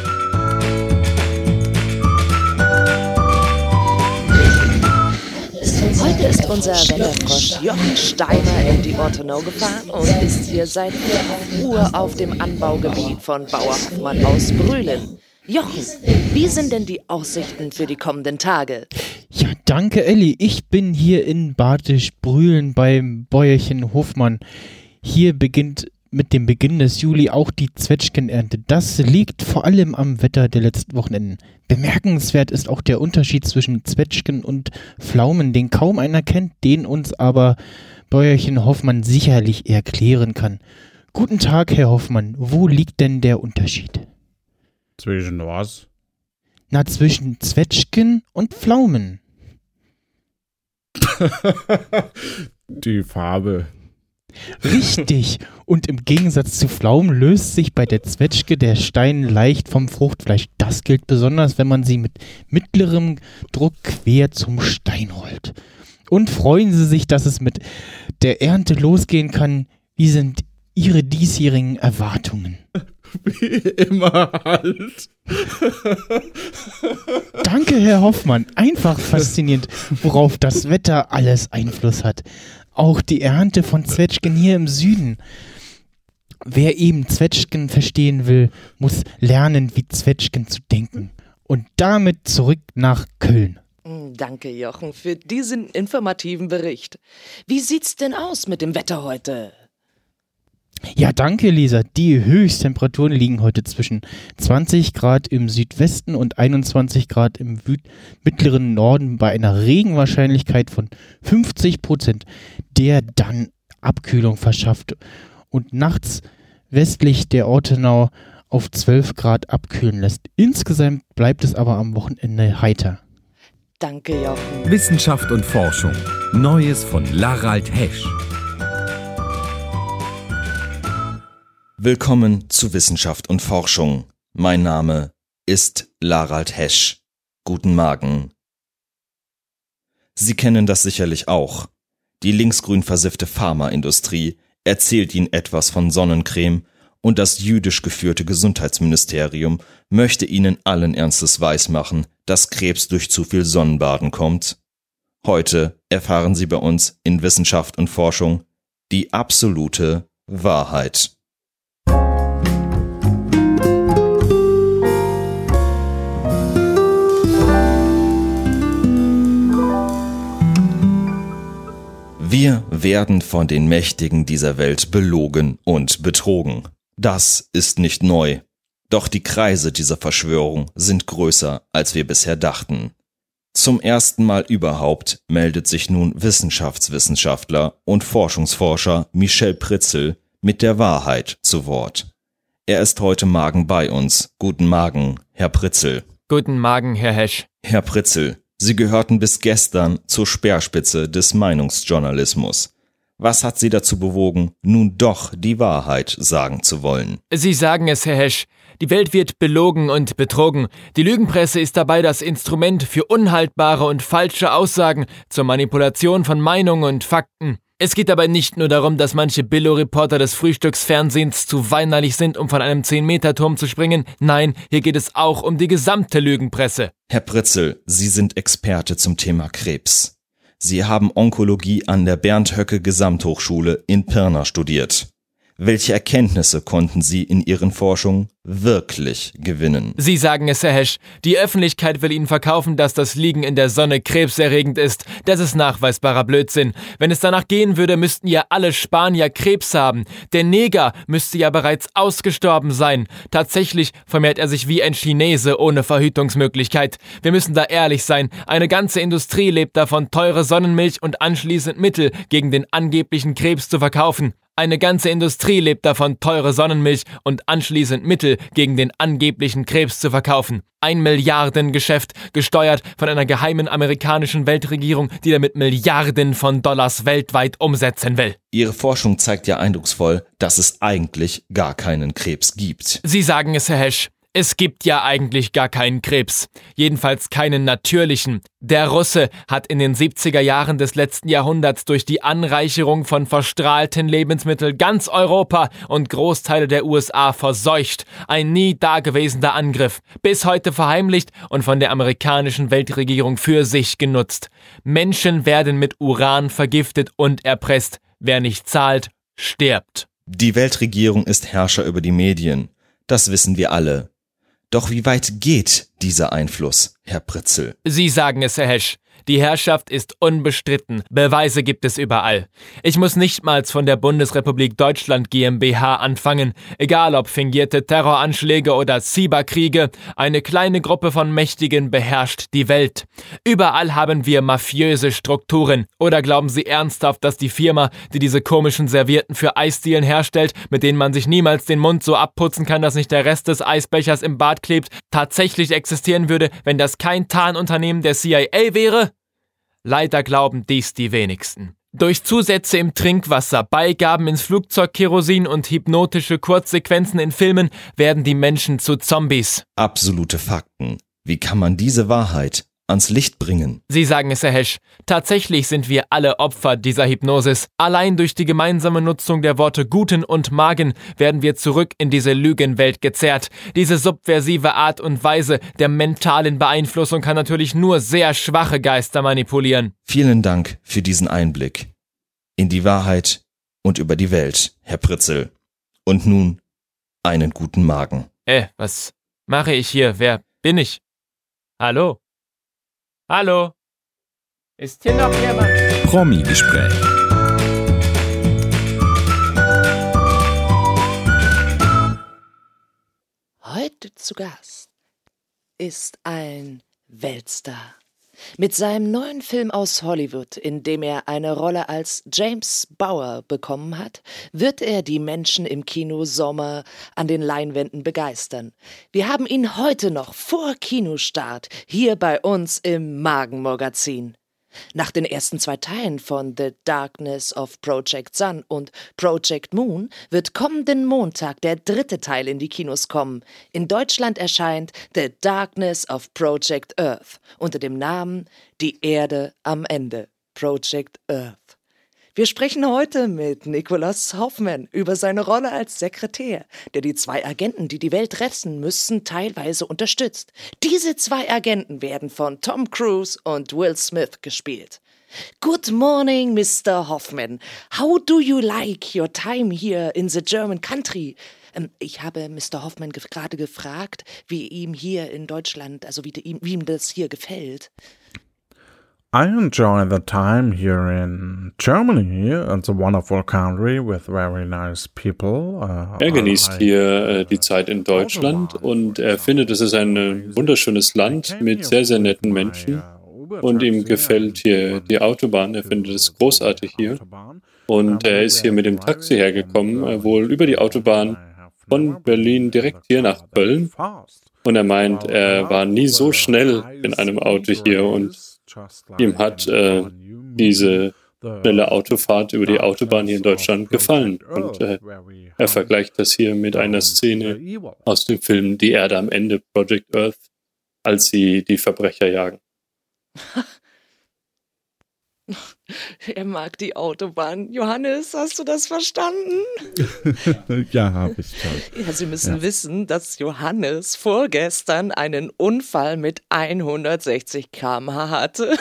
Heute ist unser Wetterfrosch Jochen Steiner in die Ortenau gefahren und ist hier seit 5 Uhr auf dem Anbaugebiet von Bauer Hoffmann aus Brühlen. Jochen, wie sind denn die Aussichten für die kommenden Tage? Ja, danke Elli. Ich bin hier in Badisch Brühlen beim Bäuerchen Hofmann. Hier beginnt mit dem Beginn des Juli auch die Zwetschgenernte. Das liegt vor allem am Wetter der letzten Wochenenden. Bemerkenswert ist auch der Unterschied zwischen Zwetschgen und Pflaumen, den kaum einer kennt, den uns aber Bäuerchen Hoffmann sicherlich erklären kann. Guten Tag, Herr Hoffmann. Wo liegt denn der Unterschied? Zwischen was? Na, zwischen Zwetschgen und Pflaumen. Die Farbe. Richtig. Und im Gegensatz zu Pflaumen löst sich bei der Zwetschge der Stein leicht vom Fruchtfleisch. Das gilt besonders, wenn man sie mit mittlerem Druck quer zum Stein rollt. Und freuen Sie sich, dass es mit der Ernte losgehen kann. Wie sind Ihre diesjährigen Erwartungen? Wie immer halt. Danke, Herr Hoffmann. Einfach faszinierend, worauf das Wetter alles Einfluss hat. Auch die Ernte von Zwetschgen hier im Süden. Wer eben Zwetschgen verstehen will, muss lernen, wie Zwetschgen zu denken. Und damit zurück nach Köln. Danke, Jochen, für diesen informativen Bericht. Wie sieht's denn aus mit dem Wetter heute? Ja, danke, Lisa. Die Höchsttemperaturen liegen heute zwischen 20 Grad im Südwesten und 21 Grad im mittleren Norden bei einer Regenwahrscheinlichkeit von 50%, der dann Abkühlung verschafft und nachts westlich der Ortenau auf 12 Grad abkühlen lässt. Insgesamt bleibt es aber am Wochenende heiter. Danke, Jochen. Wissenschaft und Forschung. Neues von Larald Hesch. Willkommen zu Wissenschaft und Forschung. Mein Name ist Larald Hesch. Guten Morgen. Sie kennen das sicherlich auch. Die linksgrün versiffte Pharmaindustrie erzählt Ihnen etwas von Sonnencreme und das jüdisch geführte Gesundheitsministerium möchte Ihnen allen Ernstes weismachen, dass Krebs durch zu viel Sonnenbaden kommt. Heute erfahren Sie bei uns in Wissenschaft und Forschung die absolute Wahrheit. werden von den Mächtigen dieser Welt belogen und betrogen. Das ist nicht neu. Doch die Kreise dieser Verschwörung sind größer, als wir bisher dachten. Zum ersten Mal überhaupt meldet sich nun Wissenschaftswissenschaftler und Forschungsforscher Michel Pritzel mit der Wahrheit zu Wort. Er ist heute Morgen bei uns. Guten Morgen, Herr Pritzel. Guten Morgen, Herr Hesch. Herr Pritzel, Sie gehörten bis gestern zur Speerspitze des Meinungsjournalismus. Was hat Sie dazu bewogen, nun doch die Wahrheit sagen zu wollen? Sie sagen es, Herr Hesch. Die Welt wird belogen und betrogen. Die Lügenpresse ist dabei das Instrument für unhaltbare und falsche Aussagen zur Manipulation von Meinungen und Fakten. Es geht dabei nicht nur darum, dass manche Billo-Reporter des Frühstücksfernsehens zu weinerlich sind, um von einem 10-Meter-Turm zu springen. Nein, hier geht es auch um die gesamte Lügenpresse. Herr Pritzel, Sie sind Experte zum Thema Krebs. Sie haben Onkologie an der Bernd-Höcke-Gesamthochschule in Pirna studiert. Welche Erkenntnisse konnten Sie in Ihren Forschungen wirklich gewinnen? Sie sagen es, Herr Hesch. Die Öffentlichkeit will Ihnen verkaufen, dass das Liegen in der Sonne krebserregend ist. Das ist nachweisbarer Blödsinn. Wenn es danach gehen würde, müssten ja alle Spanier Krebs haben. Der Neger müsste ja bereits ausgestorben sein. Tatsächlich vermehrt er sich wie ein Chinese ohne Verhütungsmöglichkeit. Wir müssen da ehrlich sein. Eine ganze Industrie lebt davon, teure Sonnenmilch und anschließend Mittel gegen den angeblichen Krebs zu verkaufen. Eine ganze Industrie lebt davon, teure Sonnenmilch und anschließend Mittel gegen den angeblichen Krebs zu verkaufen. Ein Milliardengeschäft, gesteuert von einer geheimen amerikanischen Weltregierung, die damit Milliarden von Dollars weltweit umsetzen will. Ihre Forschung zeigt ja eindrucksvoll, dass es eigentlich gar keinen Krebs gibt. Sie sagen es, Herr Hesch. Es gibt ja eigentlich gar keinen Krebs. Jedenfalls keinen natürlichen. Der Russe hat in den 70er Jahren des letzten Jahrhunderts durch die Anreicherung von verstrahlten Lebensmitteln ganz Europa und Großteile der USA verseucht. Ein nie dagewesener Angriff. Bis heute verheimlicht und von der amerikanischen Weltregierung für sich genutzt. Menschen werden mit Uran vergiftet und erpresst. Wer nicht zahlt, stirbt. Die Weltregierung ist Herrscher über die Medien. Das wissen wir alle. Doch wie weit geht dieser Einfluss, Herr Pritzel? Sie sagen es, Herr Hesch. Die Herrschaft ist unbestritten. Beweise gibt es überall. Ich muss nichtmals von der Bundesrepublik Deutschland GmbH anfangen. Egal ob fingierte Terroranschläge oder Cyberkriege, eine kleine Gruppe von Mächtigen beherrscht die Welt. Überall haben wir mafiöse Strukturen. Oder glauben Sie ernsthaft, dass die Firma, die diese komischen Servietten für Eisdielen herstellt, mit denen man sich niemals den Mund so abputzen kann, dass nicht der Rest des Eisbechers im Bad klebt, tatsächlich existieren würde, wenn das kein Tarnunternehmen der CIA wäre? Leider glauben dies die wenigsten. Durch Zusätze im Trinkwasser, Beigaben ins Flugzeugkerosin und hypnotische Kurzsequenzen in Filmen werden die Menschen zu Zombies. Absolute Fakten. Wie kann man diese Wahrheit ans Licht bringen? Sie sagen es, Herr Hesch. Tatsächlich sind wir alle Opfer dieser Hypnosis. Allein durch die gemeinsame Nutzung der Worte Guten und Magen werden wir zurück in diese Lügenwelt gezerrt. Diese subversive Art und Weise der mentalen Beeinflussung kann natürlich nur sehr schwache Geister manipulieren. Vielen Dank für diesen Einblick in die Wahrheit und über die Welt, Herr Pritzel. Und nun einen guten Morgen. Was mache ich hier? Wer bin ich? Hallo? Hallo? Ist hier noch jemand? Promi-Gespräch. Heute zu Gast ist ein Weltstar. Mit seinem neuen Film aus Hollywood, in dem er eine Rolle als James Bauer bekommen hat, wird er die Menschen im Kinosommer an den Leinwänden begeistern. Wir haben ihn heute noch vor Kinostart hier bei uns im Magenmagazin. Nach den ersten 2 Teilen von The Darkness of Project Sun und Project Moon wird kommenden Montag der 3. Teil in die Kinos kommen. In Deutschland erscheint The Darkness of Project Earth unter dem Namen Die Erde am Ende, Project Earth. Wir sprechen heute mit Nicholas Hoffman über seine Rolle als Sekretär, der die 2 Agenten, die die Welt retten müssen, teilweise unterstützt. Diese 2 Agenten werden von Tom Cruise und Will Smith gespielt. Good morning, Mr. Hoffman. How do you like your time here in the German country? Ich habe Mr. Hoffman gerade gefragt, wie ihm hier in Deutschland, also wie ihm das hier gefällt. I enjoy the time here in Germany. It's a wonderful country with very nice people. Er genießt hier die Zeit in Deutschland und er findet, es ist ein wunderschönes Land mit sehr, sehr netten Menschen. Und ihm gefällt hier die Autobahn. Er findet es großartig hier. Und er ist hier mit dem Taxi hergekommen, wohl über die Autobahn von Berlin direkt hier nach Köln. Und er meint, er war nie so schnell in einem Auto hier und ihm hat diese schnelle Autofahrt über die Autobahn hier in Deutschland gefallen. Und er vergleicht das hier mit einer Szene aus dem Film Die Erde am Ende, Project Earth, als sie die Verbrecher jagen. Er mag die Autobahn. Johannes, hast du das verstanden? Ja, habe ich schon. Ja, Sie müssen wissen, dass Johannes vorgestern einen Unfall mit 160 km/h hatte.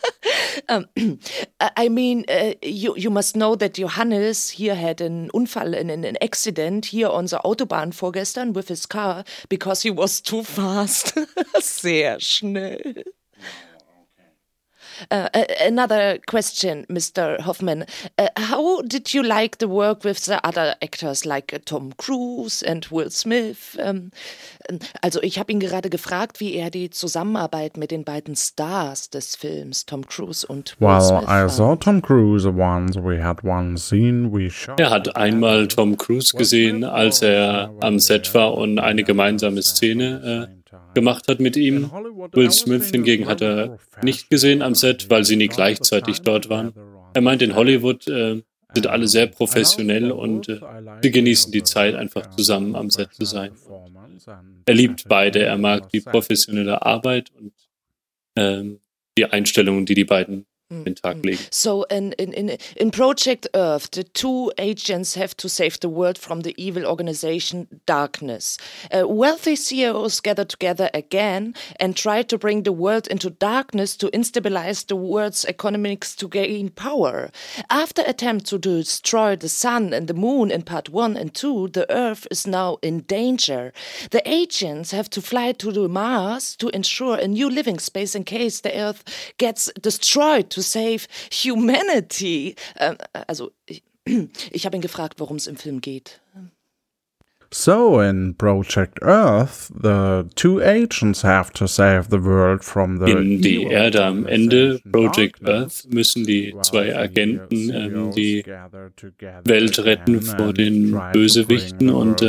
I mean, you must know that Johannes here had an Unfall, an accident here on the Autobahn vorgestern with his car because he was too fast. Sehr schnell. Another question, Mr. Hoffman. How did you like the work with the other actors like Tom Cruise and Will Smith? Also ich habe ihn gerade gefragt, wie er die Zusammenarbeit mit den beiden Stars des Films, Tom Cruise und Will Smith, I saw Tom Cruise once. We had one scene we shot. Er hat einmal Tom Cruise gesehen, als er am Set war und eine gemeinsame Szene gemacht hat mit ihm. Will Smith hingegen hat er nicht gesehen am Set, weil sie nie gleichzeitig dort waren. Er meint, in Hollywood sind alle sehr professionell und sie genießen die Zeit, einfach zusammen am Set zu sein. Er liebt beide, er mag die professionelle Arbeit und die Einstellungen, die beiden den Tag legen. So in Project Earth, the two agents have to save the world from the evil organization Darkness. Wealthy CEOs gather together again and try to bring the world into darkness to instabilize the world's economics to gain power. After attempt to destroy the sun and the moon in part 1 and 2, the Earth is now in danger. The agents have to fly to the Mars to ensure a new living space in case the Earth gets destroyed to save humanity. Also, ich habe ihn gefragt, worum es im Film geht. So, in Project Earth, the two agents have to save the world from the In Die Erde am Ende, Project Earth, müssen die zwei Agenten die Welt retten vor den Bösewichten und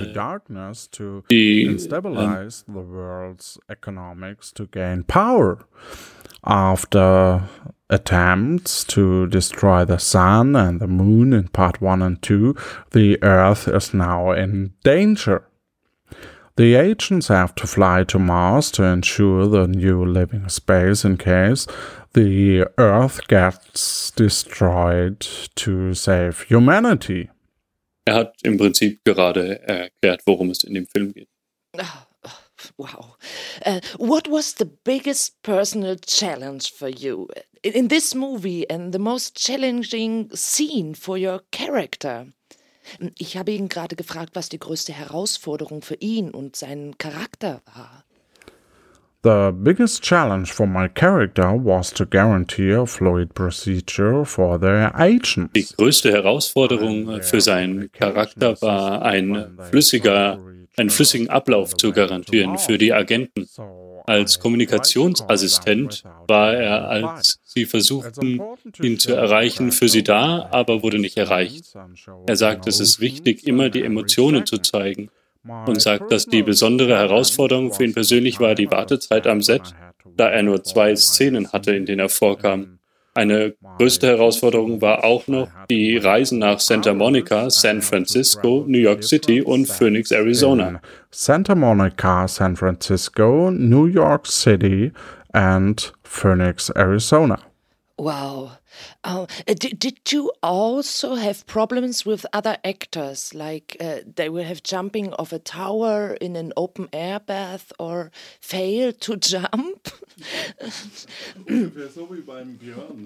die stabilize the world's economics to gain power. After attempts to destroy the sun and the moon in part 1 and 2, the Earth is now in danger. The agents have to fly to Mars to ensure the new living space in case the Earth gets destroyed to save humanity. Er hat im Prinzip gerade erklärt, worum es in dem Film geht. Wow. What was the biggest personal challenge for you in this movie and the most challenging scene for your character? Ich habe ihn gerade gefragt, was die größte Herausforderung für ihn und seinen Charakter war. The biggest challenge for my character was to guarantee a fluid procedure for the agents. Die größte Herausforderung für seinen Charakter war, einen flüssigen Ablauf zu garantieren für die Agenten. Als Kommunikationsassistent war er, als sie versuchten, ihn zu erreichen, für sie da, aber wurde nicht erreicht. Er sagt, es ist wichtig, immer die Emotionen zu zeigen und sagt, dass die besondere Herausforderung für ihn persönlich war die Wartezeit am Set, da er nur 2 Szenen hatte, in denen er vorkam. Eine größte Herausforderung war auch noch die Reisen nach Santa Monica, San Francisco, New York City und Phoenix, Arizona. Santa Monica, San Francisco, New York City and Phoenix, Arizona. Wow. Did you also have problems with other actors, like they will have jumping off a tower in an open air bath or fail to jump? Ungefähr so wie beim Björn.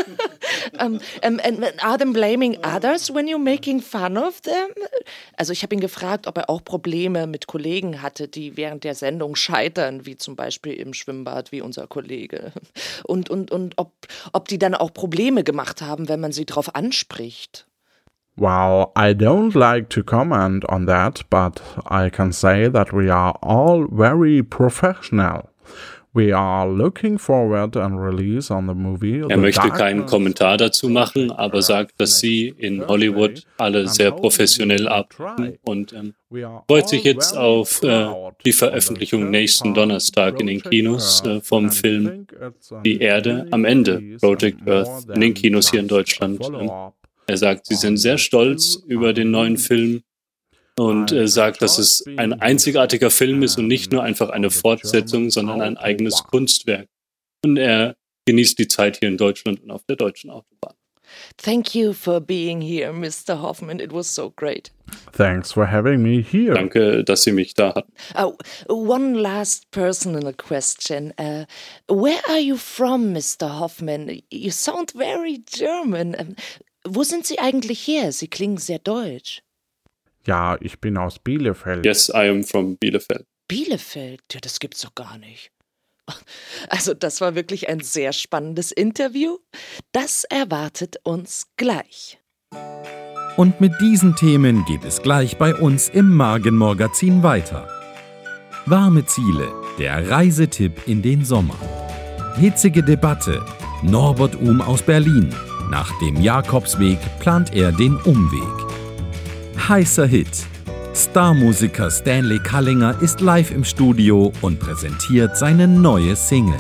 And are them blaming others when you're making fun of them? Also ich habe ihn gefragt, ob er auch Probleme mit Kollegen hatte, die während der Sendung scheitern, wie zum Beispiel im Schwimmbad, wie unser Kollege. Und ob die dann auch Probleme gemacht haben, wenn man sie drauf anspricht. Well, I don't like to comment on that, but I can say that we are all very professional. We are looking forward and release on the movie. Er möchte keinen Kommentar dazu machen, aber sagt, dass sie in Hollywood alle sehr professionell arbeiten und freut sich jetzt auf die Veröffentlichung nächsten Donnerstag in den Kinos vom Film Die Erde am Ende, Project Earth, in den Kinos hier in Deutschland. Er sagt, sie sind sehr stolz über den neuen Film und sagt, dass es ein einzigartiger Film ist und nicht nur einfach eine Fortsetzung, sondern ein eigenes Kunstwerk. Und er genießt die Zeit hier in Deutschland und auf der deutschen Autobahn. Thank you for being here, Mr. Hoffman. It was so great. Thanks for having me here. Danke, dass Sie mich da hatten. One last personal question. Where are you from, Mr. Hoffman? You sound very German. Wo sind Sie eigentlich her? Sie klingen sehr deutsch. Ja, ich bin aus Bielefeld. Yes, I am from Bielefeld. Bielefeld? Ja, das gibt's doch gar nicht. Also das war wirklich ein sehr spannendes Interview. Das erwartet uns gleich. Und mit diesen Themen geht es gleich bei uns im Morgenmagazin weiter. Warme Ziele, der Reisetipp in den Sommer. Hitzige Debatte, Norbert aus Berlin. Nach dem Jakobsweg plant er den Umweg. Heißer Hit. Starmusiker Stanley Kallinger ist live im Studio und präsentiert seine neue Single.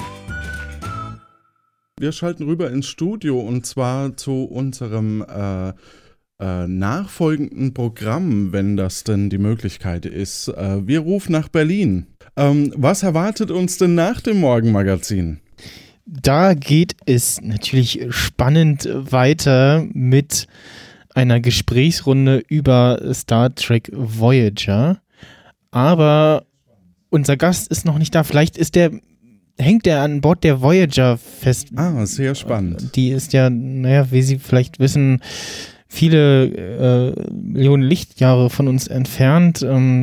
Wir schalten rüber ins Studio und zwar zu unserem nachfolgenden Programm, wenn das denn die Möglichkeit ist. Wir rufen nach Berlin. Was erwartet uns denn nach dem Morgenmagazin? Da geht es natürlich spannend weiter mit einer Gesprächsrunde über Star Trek Voyager. Aber unser Gast ist noch nicht da. Vielleicht hängt er an Bord der Voyager fest. Sehr spannend. Die ist ja, wie Sie vielleicht wissen, viele Millionen Lichtjahre von uns entfernt.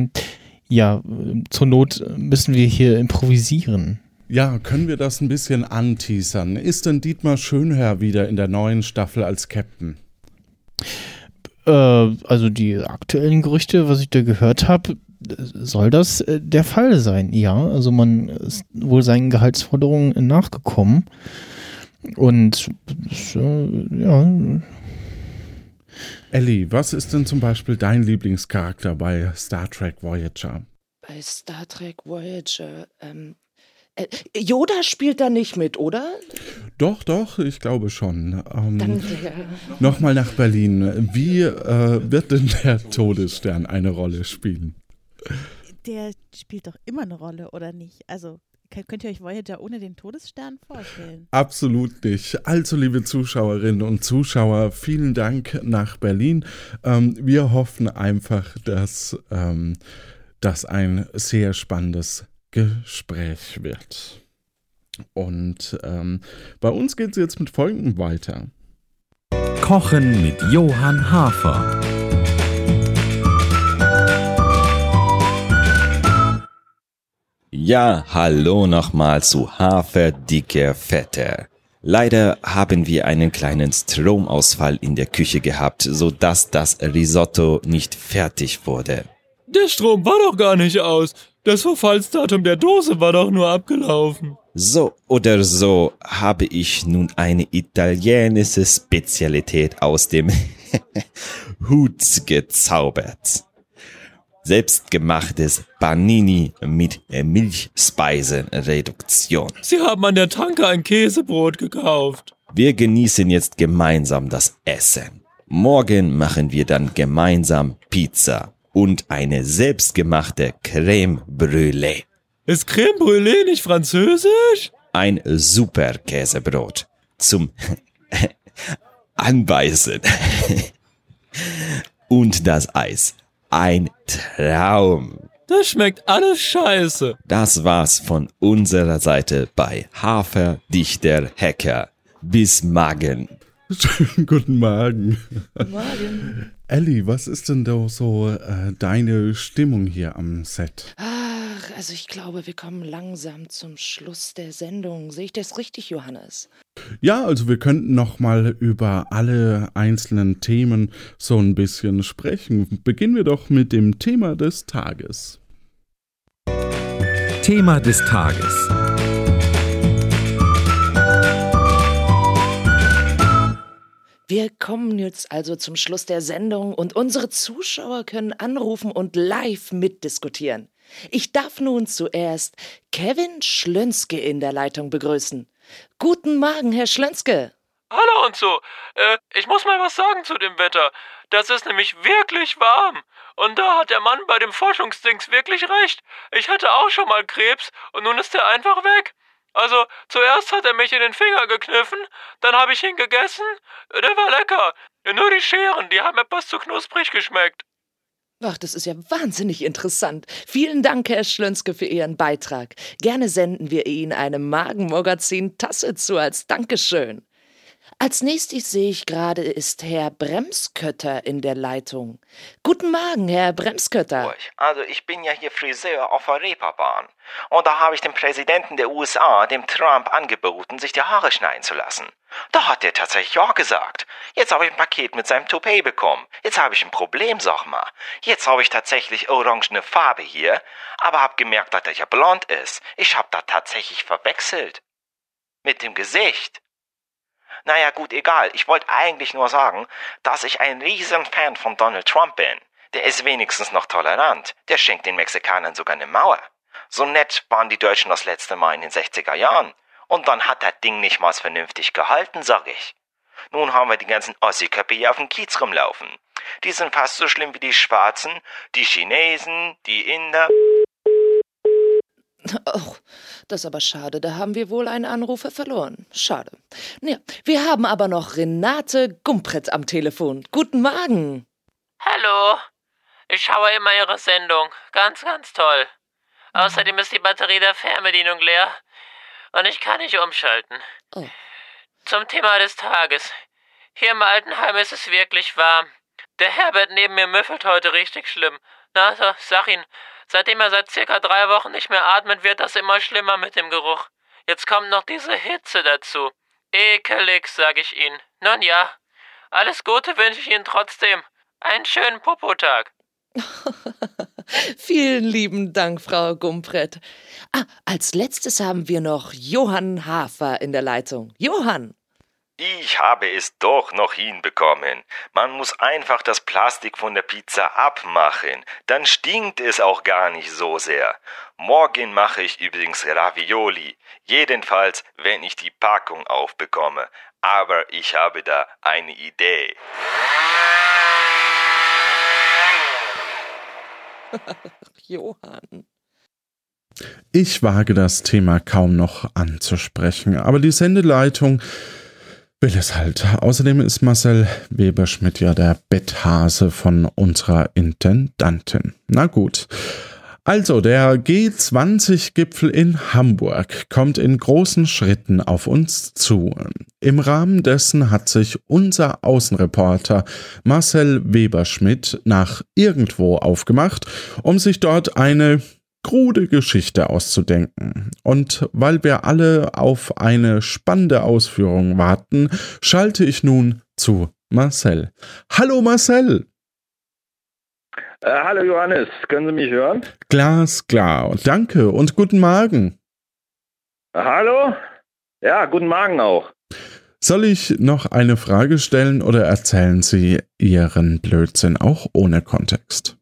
Zur Not müssen wir hier improvisieren. Ja, können wir das ein bisschen anteasern? Ist denn Dietmar Schönherr wieder in der neuen Staffel als Captain? Also die aktuellen Gerüchte, was ich da gehört habe, soll das der Fall sein. Ja, also man ist wohl seinen Gehaltsforderungen nachgekommen. Und Ellie, was ist denn zum Beispiel dein Lieblingscharakter bei Star Trek Voyager? Bei Star Trek Voyager, Yoda spielt da nicht mit, oder? Doch, ich glaube schon. Danke. Nochmal nach Berlin. Wie wird denn der Todesstern eine Rolle spielen? Der spielt doch immer eine Rolle, oder nicht? Also könnt ihr euch Voyager ohne den Todesstern vorstellen? Absolut nicht. Also, liebe Zuschauerinnen und Zuschauer, vielen Dank nach Berlin. Wir hoffen einfach, dass das ein sehr spannendes Gespräch wird. Und bei uns geht es jetzt mit Folgendem weiter. Kochen mit Johann Hafer. Ja, hallo nochmal zu Hafer, dicker Vetter. Leider haben wir einen kleinen Stromausfall in der Küche gehabt, sodass das Risotto nicht fertig wurde. Der Strom war doch gar nicht aus. Das Verfallsdatum der Dose war doch nur abgelaufen. So oder so habe ich nun eine italienische Spezialität aus dem Hut gezaubert. Selbstgemachtes Panini mit Milchspeisenreduktion. Sie haben an der Tanke ein Käsebrot gekauft. Wir genießen jetzt gemeinsam das Essen. Morgen machen wir dann gemeinsam Pizza und eine selbstgemachte Crème Brûlée. Ist Crème Brûlée nicht französisch? Ein super Käsebrot zum Anbeißen. Und das Eis. Ein Traum. Das schmeckt alles scheiße. Das war's von unserer Seite bei Hafer, Dichter, Hacker. Bis morgen. Schönen guten Morgen. Guten Morgen. Elli, was ist denn da so deine Stimmung hier am Set? Ach, also ich glaube, wir kommen langsam zum Schluss der Sendung. Sehe ich das richtig, Johannes? Ja, also wir könnten noch mal über alle einzelnen Themen so ein bisschen sprechen. Beginnen wir doch mit dem Thema des Tages. Thema des Tages. Wir kommen jetzt also zum Schluss der Sendung und unsere Zuschauer können anrufen und live mitdiskutieren. Ich darf nun zuerst Kevin Schlönske in der Leitung begrüßen. Guten Morgen, Herr Schlönske. Hallo und so. Ich muss mal was sagen zu dem Wetter. Das ist nämlich wirklich warm. Und da hat der Mann bei dem Forschungsdings wirklich recht. Ich hatte auch schon mal Krebs und nun ist er einfach weg. Also, zuerst hat er mich in den Finger gekniffen, dann habe ich ihn gegessen. Der war lecker. Nur die Scheren, die haben etwas zu knusprig geschmeckt. Ach, das ist ja wahnsinnig interessant. Vielen Dank, Herr Schlönske, für Ihren Beitrag. Gerne senden wir Ihnen eine Magenmagazin-Tasse zu als Dankeschön. Als nächstes sehe ich gerade, ist Herr Bremskötter in der Leitung. Guten Morgen, Herr Bremskötter. Also ich bin ja hier Friseur auf der Reeperbahn. Und da habe ich dem Präsidenten der USA, dem Trump, angeboten, sich die Haare schneiden zu lassen. Da hat er tatsächlich ja gesagt. Jetzt habe ich ein Paket mit seinem Toupet bekommen. Jetzt habe ich ein Problem, sag mal. Jetzt habe ich tatsächlich orangene Farbe hier, aber habe gemerkt, dass er ja blond ist. Ich habe das tatsächlich verwechselt. Mit dem Gesicht. Naja, gut, egal. Ich wollte eigentlich nur sagen, dass ich ein riesen Fan von Donald Trump bin. Der ist wenigstens noch tolerant. Der schenkt den Mexikanern sogar eine Mauer. So nett waren die Deutschen das letzte Mal in den 60er Jahren. Und dann hat das Ding nicht mal vernünftig gehalten, sag ich. Nun haben wir die ganzen Ossi-Köpfe hier auf dem Kiez rumlaufen. Die sind fast so schlimm wie die Schwarzen, die Chinesen, die Inder. Oh, das ist aber schade, da haben wir wohl einen Anrufer verloren. Schade. Ja, wir haben aber noch Renate Gumpret am Telefon. Guten Morgen. Hallo. Ich schaue immer Ihre Sendung. Ganz, ganz toll. Außerdem ist die Batterie der Fernbedienung leer und ich kann nicht umschalten. Oh. Zum Thema des Tages. Hier im Altenheim ist es wirklich warm. Der Herbert neben mir müffelt heute richtig schlimm. Na, also, sag ihn. Seitdem er seit circa 3 Wochen nicht mehr atmet, wird das immer schlimmer mit dem Geruch. Jetzt kommt noch diese Hitze dazu. Ekelig, sag ich Ihnen. Nun ja, alles Gute wünsche ich Ihnen trotzdem. Einen schönen Popotag. Vielen lieben Dank, Frau Gumpret. Als letztes haben wir noch Johann Hafer in der Leitung. Johann. Ich habe es doch noch hinbekommen. Man muss einfach das Plastik von der Pizza abmachen. Dann stinkt es auch gar nicht so sehr. Morgen mache ich übrigens Ravioli. Jedenfalls, wenn ich die Packung aufbekomme. Aber ich habe da eine Idee. Johann. Ich wage das Thema kaum noch anzusprechen, aber die Sendeleitung will es halt. Außerdem ist Marcel Weberschmidt ja der Betthase von unserer Intendantin. Na gut. Also, der G20-Gipfel in Hamburg kommt in großen Schritten auf uns zu. Im Rahmen dessen hat sich unser Außenreporter Marcel Weberschmidt nach irgendwo aufgemacht, um sich dort eine krude Geschichte auszudenken. Und weil wir alle auf eine spannende Ausführung warten, schalte ich nun zu Marcel. Hallo Marcel! Hallo Johannes, können Sie mich hören? Glasklar. Danke und guten Morgen. Hallo? Ja, guten Morgen auch. Soll ich noch eine Frage stellen oder erzählen Sie Ihren Blödsinn auch ohne Kontext?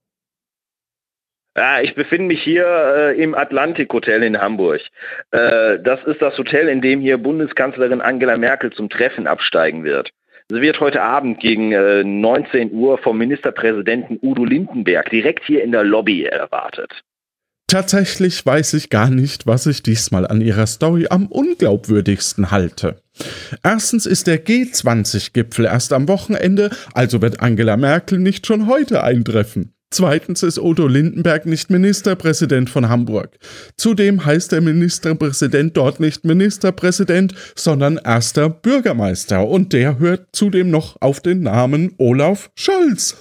Ja, ich befinde mich hier im Atlantik Hotel in Hamburg. Das ist das Hotel, in dem hier Bundeskanzlerin Angela Merkel zum Treffen absteigen wird. Sie wird heute Abend gegen 19 Uhr vom Ministerpräsidenten Udo Lindenberg direkt hier in der Lobby erwartet. Tatsächlich weiß ich gar nicht, was ich diesmal an Ihrer Story am unglaubwürdigsten halte. Erstens ist der G20-Gipfel erst am Wochenende, also wird Angela Merkel nicht schon heute eintreffen. Zweitens ist Udo Lindenberg nicht Ministerpräsident von Hamburg. Zudem heißt der Ministerpräsident dort nicht Ministerpräsident, sondern erster Bürgermeister. Und der hört zudem noch auf den Namen Olaf Scholz.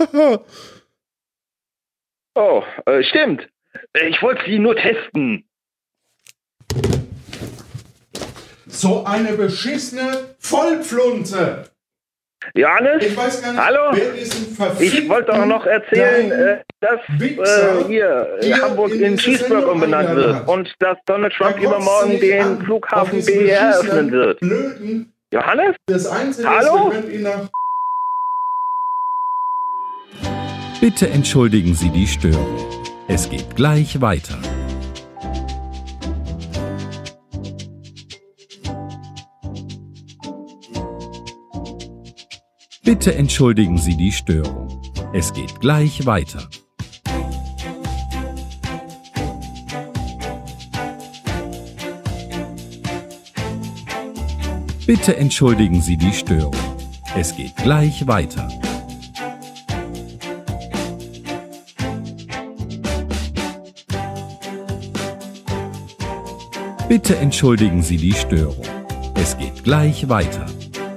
Oh, stimmt. Ich wollte Sie nur testen. So eine beschissene Vollpflunze! Johannes? Ich weiß gar nicht, hallo? wer diesen verfickten Ich wollte doch noch erzählen, dass Hamburg in Cheeseburg umbenannt wird und dass Donald Trump übermorgen den Flughafen BER eröffnen wird. Johannes? Das Einzige hallo? Bitte entschuldigen Sie die Störung. Es geht gleich weiter. Bitte entschuldigen Sie die Störung. Es geht gleich weiter. Bitte entschuldigen Sie die Störung. Es geht gleich weiter. Bitte entschuldigen Sie die Störung. Es geht gleich weiter.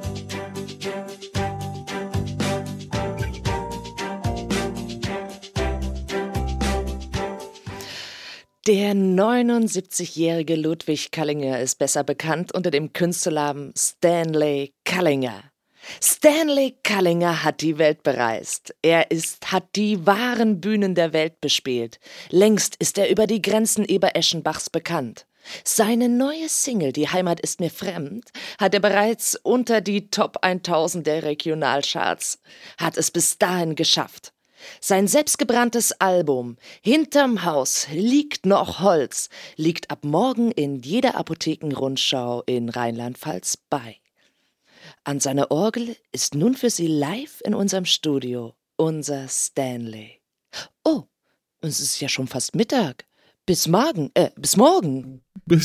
Der 79-jährige Ludwig Kallinger ist besser bekannt unter dem Künstlernamen Stanley Kallinger. Stanley Kallinger hat die Welt bereist. Hat die wahren Bühnen der Welt bespielt. Längst ist er über die Grenzen Eber-Eschenbachs bekannt. Seine neue Single »Die Heimat ist mir fremd« hat er bereits unter die Top 1000 der Regionalcharts, hat es bis dahin geschafft. Sein selbstgebranntes Album »Hinterm Haus liegt noch Holz« liegt ab morgen in jeder Apothekenrundschau in Rheinland-Pfalz bei. An seiner Orgel ist nun für Sie live in unserem Studio unser Stanley. Oh, es ist ja schon fast Mittag. Bis morgen. Bis morgen.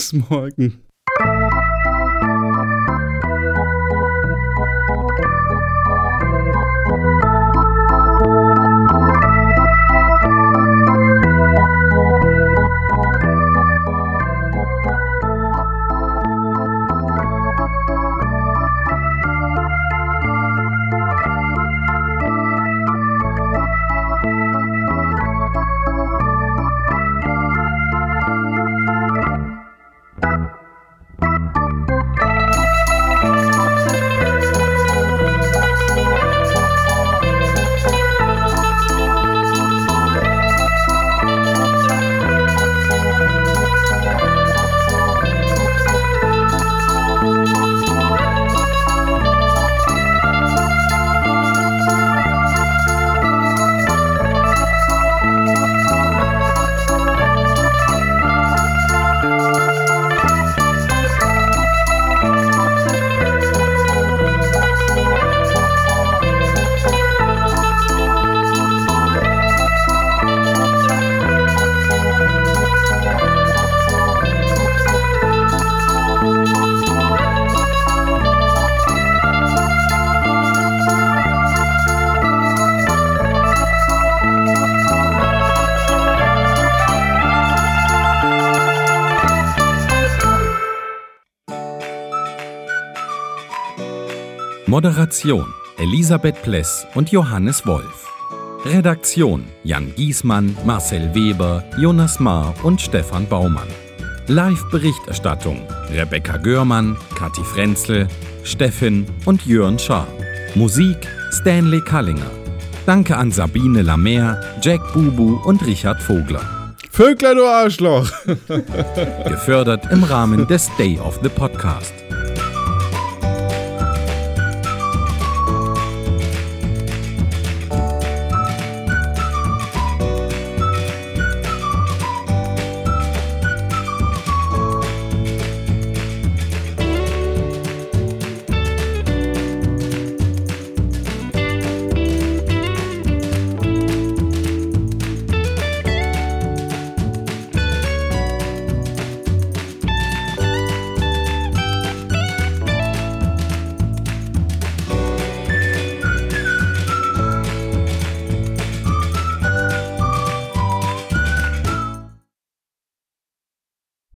Moderation Elisabeth Pless und Johannes Wolf. Redaktion Jan Giesmann, Marcel Weber, Jonas Mahr und Stefan Baumann. Live-Berichterstattung Rebecca Görmann, Kathi Frenzel, Steffin und Jörn Schaar. Musik Stanley Kallinger. Danke an Sabine Lamer, Jack Bubu und Richard Vogler. Vögler, du Arschloch! Gefördert im Rahmen des Day of the Podcast.